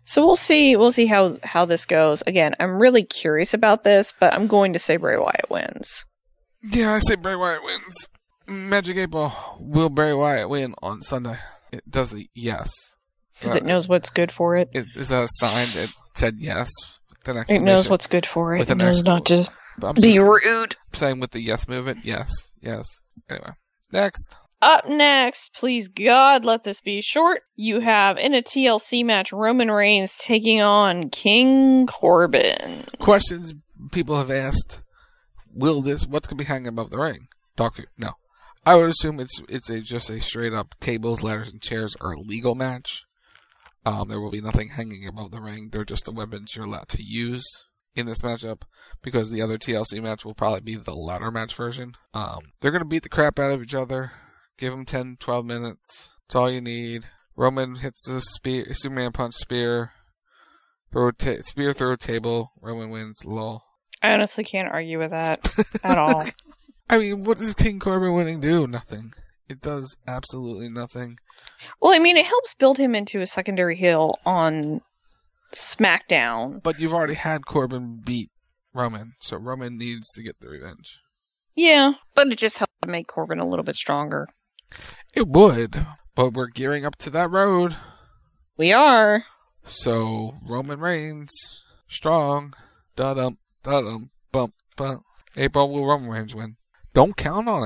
So we'll see how this goes. Again, I'm really curious about this, but I'm going to say Bray Wyatt wins. Yeah, I say Bray Wyatt wins. Magic 8 Ball, will Bray Wyatt win on Sunday? It does a yes. Because it knows what's good for it. Is that a sign that said yes? It knows what's good for it. It knows not to be rude. Saying with the yes movement, yes. Anyway, next. Up next, please God, let this be short. You have in a TLC match Roman Reigns taking on King Corbin. Questions people have asked: what's going to be hanging above the ring? No. I would assume it's just a straight up tables, ladders, and chairs or legal match. There will be nothing hanging above the ring. They're just the weapons you're allowed to use in this matchup, because the other TLC match will probably be the ladder match version. They're going to beat the crap out of each other. Give them 10, 12 minutes. That's all you need. Roman hits the spear, Superman punch, spear, throw a table. Roman wins. Lol. I honestly can't argue with that at all. I mean, what does King Corbin winning do? Nothing. It does absolutely nothing. Well, I mean, it helps build him into a secondary heel on SmackDown. But you've already had Corbin beat Roman, so Roman needs to get the revenge. Yeah, but it just helps make Corbin a little bit stronger. It would, but we're gearing up to that road. We are. So, Roman Reigns, strong, da-dum, bump, bump. April will Roman Reigns win. Don't count on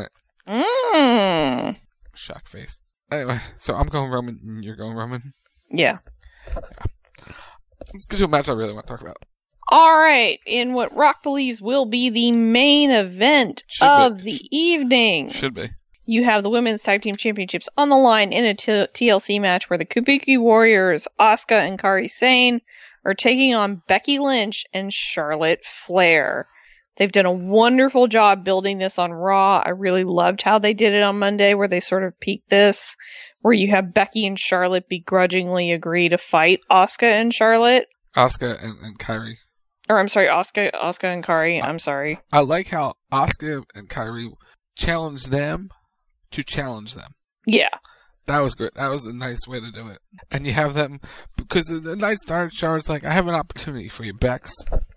it. Shock face. Anyway, so I'm going Roman, and you're going Roman? Yeah. Let's get to a match I really want to talk about. Alright, in what Rock believes will be the main event of the evening. Should be. You have the Women's Tag Team Championships on the line in a TLC match where the Kabuki Warriors, Asuka and Kairi Sane, are taking on Becky Lynch and Charlotte Flair. They've done a wonderful job building this on Raw. I really loved how they did it on Monday, where they sort of peaked this, where you have Becky and Charlotte begrudgingly agree to fight Asuka and Charlotte. Asuka and Kairi. Or, I'm sorry, Asuka and Kairi. I'm sorry. I like how Asuka and Kairi challenged them to challenge them. Yeah. That was good. That was a nice way to do it. And you have them, because the night started, Charlotte's like, I have an opportunity for you, Bex.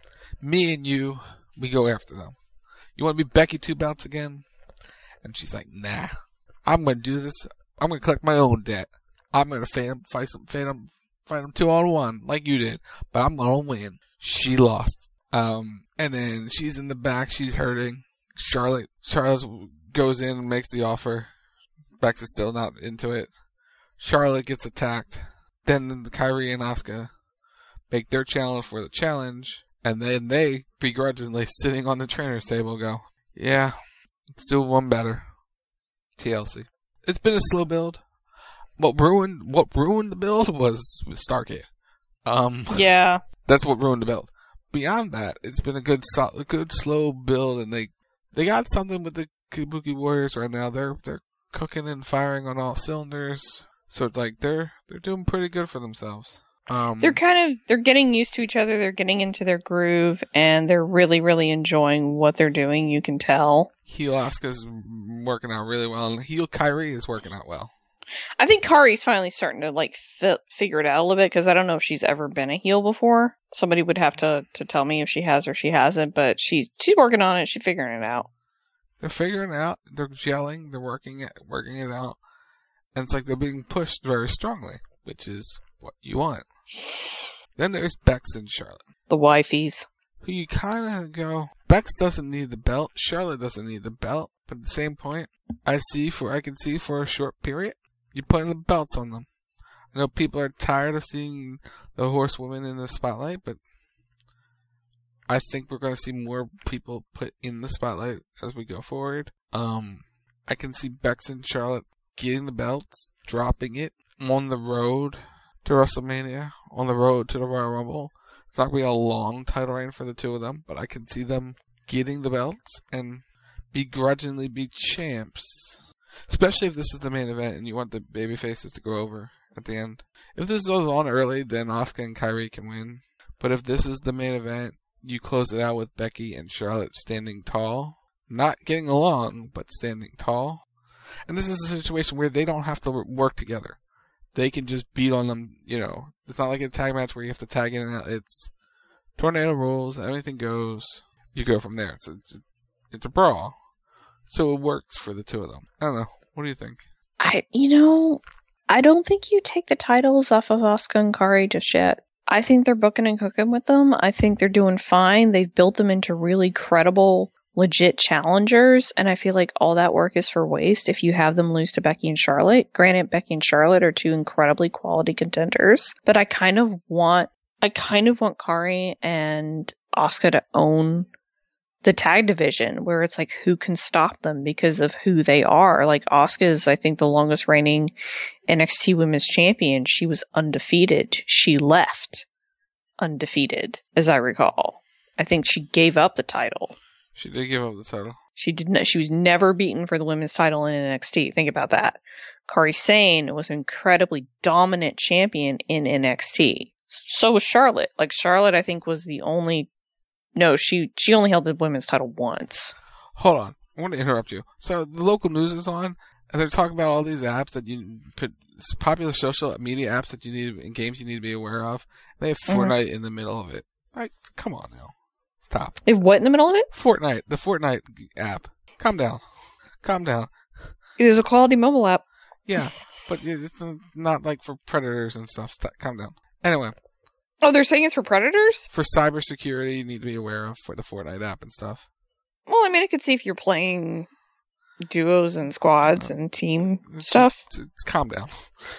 Me and you, we go after them. You want to be Becky 2 belts again? And she's like, nah. I'm going to do this. I'm going to collect my own debt. I'm going to fight them 2-on-1 like you did. But I'm going to win. She lost. And then she's in the back. She's hurting. Charlotte goes in and makes the offer. Bex is still not into it. Charlotte gets attacked. Then the Kairi and Asuka make their challenge for the challenge. And then they, begrudgingly sitting on the trainer's table, go, yeah, let's do one better. TLC. It's been a slow build. What ruined the build was Starrcade. Yeah. That's what ruined the build. Beyond that, it's been a good slow build, and they got something with the Kabuki Warriors right now. They're cooking and firing on all cylinders. So it's like they're doing pretty good for themselves. They're getting used to each other. They're getting into their groove, and they're really, really enjoying what they're doing. You can tell. Heel Asuka's working out really well, and heel Kairi is working out well. I think Kairi's finally starting to figure it out a little bit, because I don't know if she's ever been a heel before. Somebody would have to tell me if she has or she hasn't, but she's working on it. She's figuring it out. They're figuring it out. They're gelling. They're working it out, and it's like they're being pushed very strongly, which is what you want. Then there's Bex and Charlotte, the wifeys, who you kind of go, Bex doesn't need the belt. Charlotte doesn't need the belt. But at the same point, I can see for a short period, you're putting the belts on them. I know people are tired of seeing the horsewomen in the spotlight, but I think we're going to see more people put in the spotlight as we go forward. I can see Bex and Charlotte getting the belts, dropping it on the road to WrestleMania, on the road to the Royal Rumble. It's not going to be a long title reign for the two of them, but I can see them getting the belts and begrudgingly be champs. Especially if this is the main event and you want the baby faces to go over at the end. If this goes on early, then Asuka and Kairi can win. But if this is the main event, you close it out with Becky and Charlotte standing tall. Not getting along, but standing tall. And this is a situation where they don't have to work together. they can just beat on them, It's not like a tag match where you have to tag in and out. It's tornado rules, everything goes. You go from there. It's a brawl. So it works for the two of them. I don't know. What do you think? I don't think you take the titles off of Asuka and Kairi just yet. I think they're booking and cooking with them. I think they're doing fine. They've built them into really credible, legit challengers, and I feel like all that work is for waste if you have them lose to Becky and Charlotte. Granted, Becky and Charlotte are two incredibly quality contenders, but I kind of want Kairi and Asuka to own the tag division, where it's like, who can stop them because of who they are. Like, Asuka is, I think, the longest reigning NXT Women's Champion. She was undefeated. She left undefeated, as I recall. I think she gave up the title. She did give up the title. She didn't. She was never beaten for the women's title in NXT. Think about that. Kairi Sane was an incredibly dominant champion in NXT. So was Charlotte. Like, Charlotte, I think, was the only... No, she only held the women's title once. Hold on. I want to interrupt you. So the local news is on, and they're talking about all these apps that you put, popular social media apps that you need, and games you need to be aware of. They have Fortnite in the middle of it. Like, come on now. Stop. They have what in the middle of it? Fortnite. The Fortnite app. Calm down. Calm down. It is a quality mobile app. Yeah, but it's not like for predators and stuff. Calm down. Anyway. Oh, they're saying it's for predators? For cybersecurity, you need to be aware of for the Fortnite app and stuff. Well, I mean, I could see if you're playing duos and squads and team stuff. It's calm down.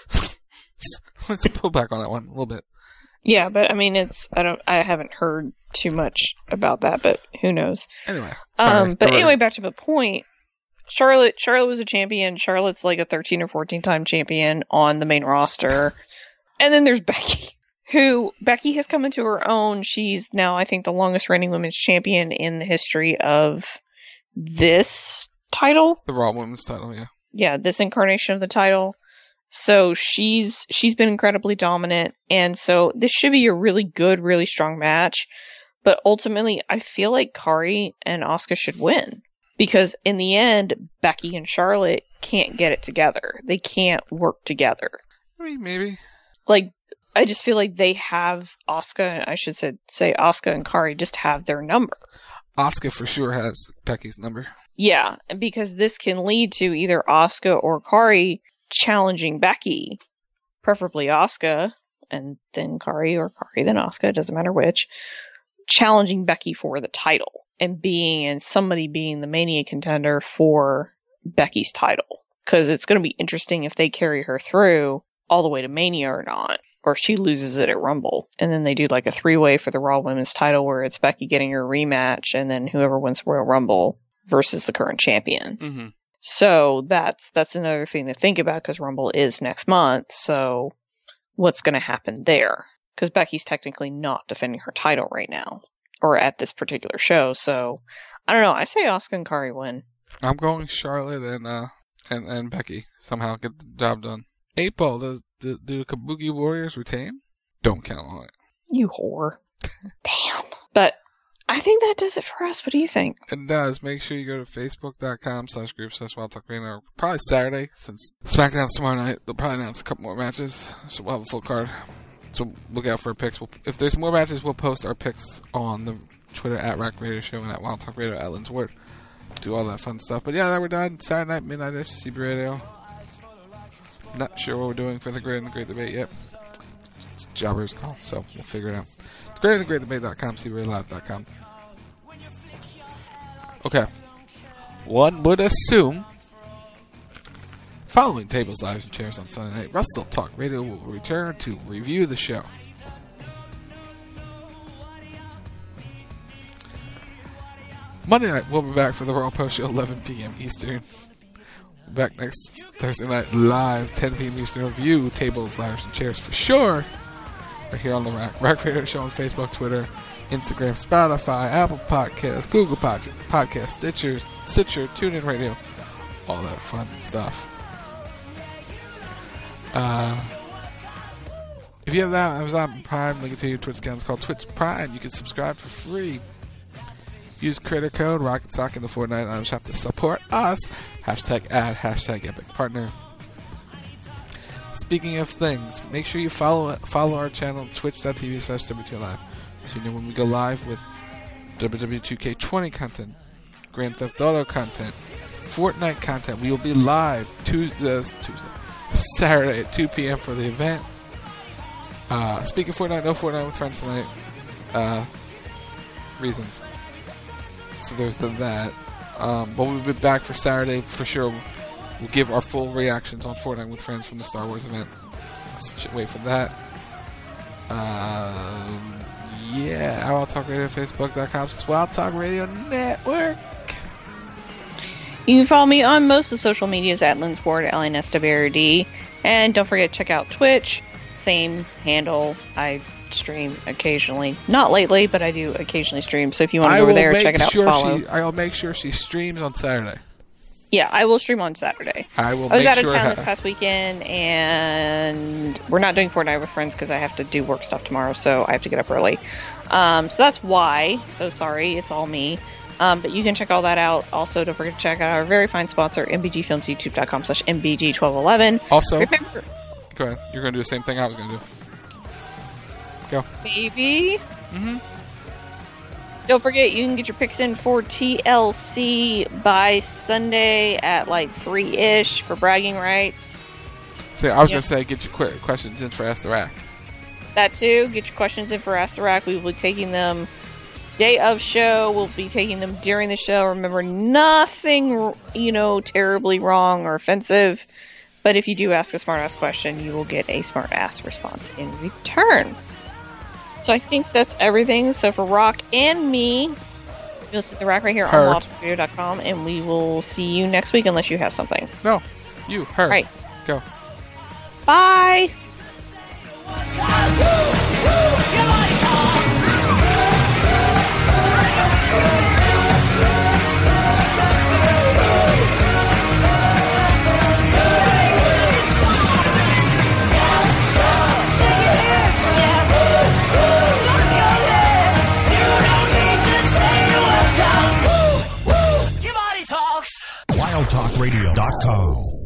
Let's pull back on that one a little bit. Yeah, but I mean, I haven't heard too much about that, but who knows? Anyway. Anyway, back to the point. Charlotte was a champion. Charlotte's like a 13 or 14 time champion on the main roster. And then there's Becky. Becky has come into her own. She's now, I think, the longest reigning women's champion in the history of this title. The Raw Women's title, yeah. Yeah, this incarnation of the title. So she's been incredibly dominant, and so this should be a really good, really strong match. But ultimately, I feel like Kairi and Asuka should win. Because in the end, Becky and Charlotte can't get it together. They can't work together. I mean, maybe. Like, I just feel like they have Asuka, I should say Asuka and Kairi just have their number. Asuka for sure has Becky's number. Yeah, and because this can lead to either Asuka or Kairi challenging Becky, preferably Asuka, and then Kairi, or Kairi then Asuka, it doesn't matter which, challenging Becky for the title, and somebody being the Mania contender for Becky's title. Because it's going to be interesting if they carry her through all the way to Mania or not. Or if she loses it at Rumble. And then they do like a 3-way for the Raw Women's title where it's Becky getting her rematch and then whoever wins Royal Rumble versus the current champion. Mm-hmm. So that's another thing to think about because Rumble is next month. So what's going to happen there? Because Becky's technically not defending her title right now. Or at this particular show. So I don't know. I say Asuka and Kairi win. I'm going Charlotte and Becky. Somehow get the job done. 8-Ball, do the Kabuki Warriors retain? Don't count on it. You whore. Damn. But I think that does it for us. What do you think? It does. Make sure you go to facebook.com/group/WildTalkRadio. Probably Saturday, since SmackDown's tomorrow night. They'll probably announce a couple more matches, so we'll have a full card. So look out for our picks. If there's more matches, we'll post our picks on the Twitter at Rack Radio Show and at Wild Talk Radio at Lynn's Word. Do all that fun stuff. But yeah, that we're done. Saturday night, midnight, SCB Radio. Not sure what we're doing for the Great and the Great Debate yet. It's Jobber's call, so we'll figure it out. GreaterThanGreatDebate.com, CBRadioLive.com. Okay. One would assume, following Tables, Lives, and Chairs on Sunday night, Wrestle Talk Radio will return to review the show. Monday night, we'll be back for the Raw Post Show, 11 p.m. Eastern. Back next Thursday night live, 10 p.m. Eastern. Review Tables, Ladders, and Chairs for sure. Right here on the Rack Radio Show on Facebook, Twitter, Instagram, Spotify, Apple Podcasts, Google Podcasts, Stitcher, TuneIn Radio, all that fun stuff. If you have that Amazon Prime, link it to your Twitch account. It's called Twitch Prime. You can subscribe for free. Use creator code RocketSock in the Fortnite Item Shop to support us. #ad, #Epic Partner. Speaking of things, make sure you follow our channel, twitch.tv/WTOLive, so you know when we go live with WWE2K20 content, Grand Theft Auto content, Fortnite content. We will be live Saturday at 2 p.m. for the event. Speaking of Fortnite, no Fortnite with friends tonight. Reasons. So there's that. But we'll be back for Saturday for sure. We'll give our full reactions on Fortnite with friends from the Star Wars event. So wait for that. Yeah, Wild Talk Radio, Facebook.com/Wild Talk Radio Network. You can follow me on most of the social medias at Linsward, LNSWRD. And don't forget to check out Twitch. Same handle. I stream occasionally. Not lately, but I do occasionally stream. So if you want to go over there, check it out, follow. I'll make sure she streams on Saturday. Yeah, I will stream on Saturday. I was out of town this past weekend, and we're not doing Fortnite with friends because I have to do work stuff tomorrow, so I have to get up early. So that's why. So sorry, it's all me. But you can check all that out. Also, don't forget to check out our very fine sponsor, MBG Films, youtube.com/MBG1211. Also, remember, go ahead. You're going to do the same thing I was going to do. Go. Maybe. Don't forget, you can get your picks in for TLC by Sunday at like 3-ish for bragging rights. So I was going to say, get your questions in for Ask the Rack. That too. Get your questions in for Ask the Rack. We will be taking them day of show. We'll be taking them during the show. Remember, nothing, terribly wrong or offensive. But if you do ask a smart-ass question, you will get a smart-ass response in return. So I think that's everything. So for Rock and me, you'll see the Rack right here on wildtalkradio.com, and we will see you next week unless you have something. No, you, her. Right. Go. Bye. WildTalkRadio.com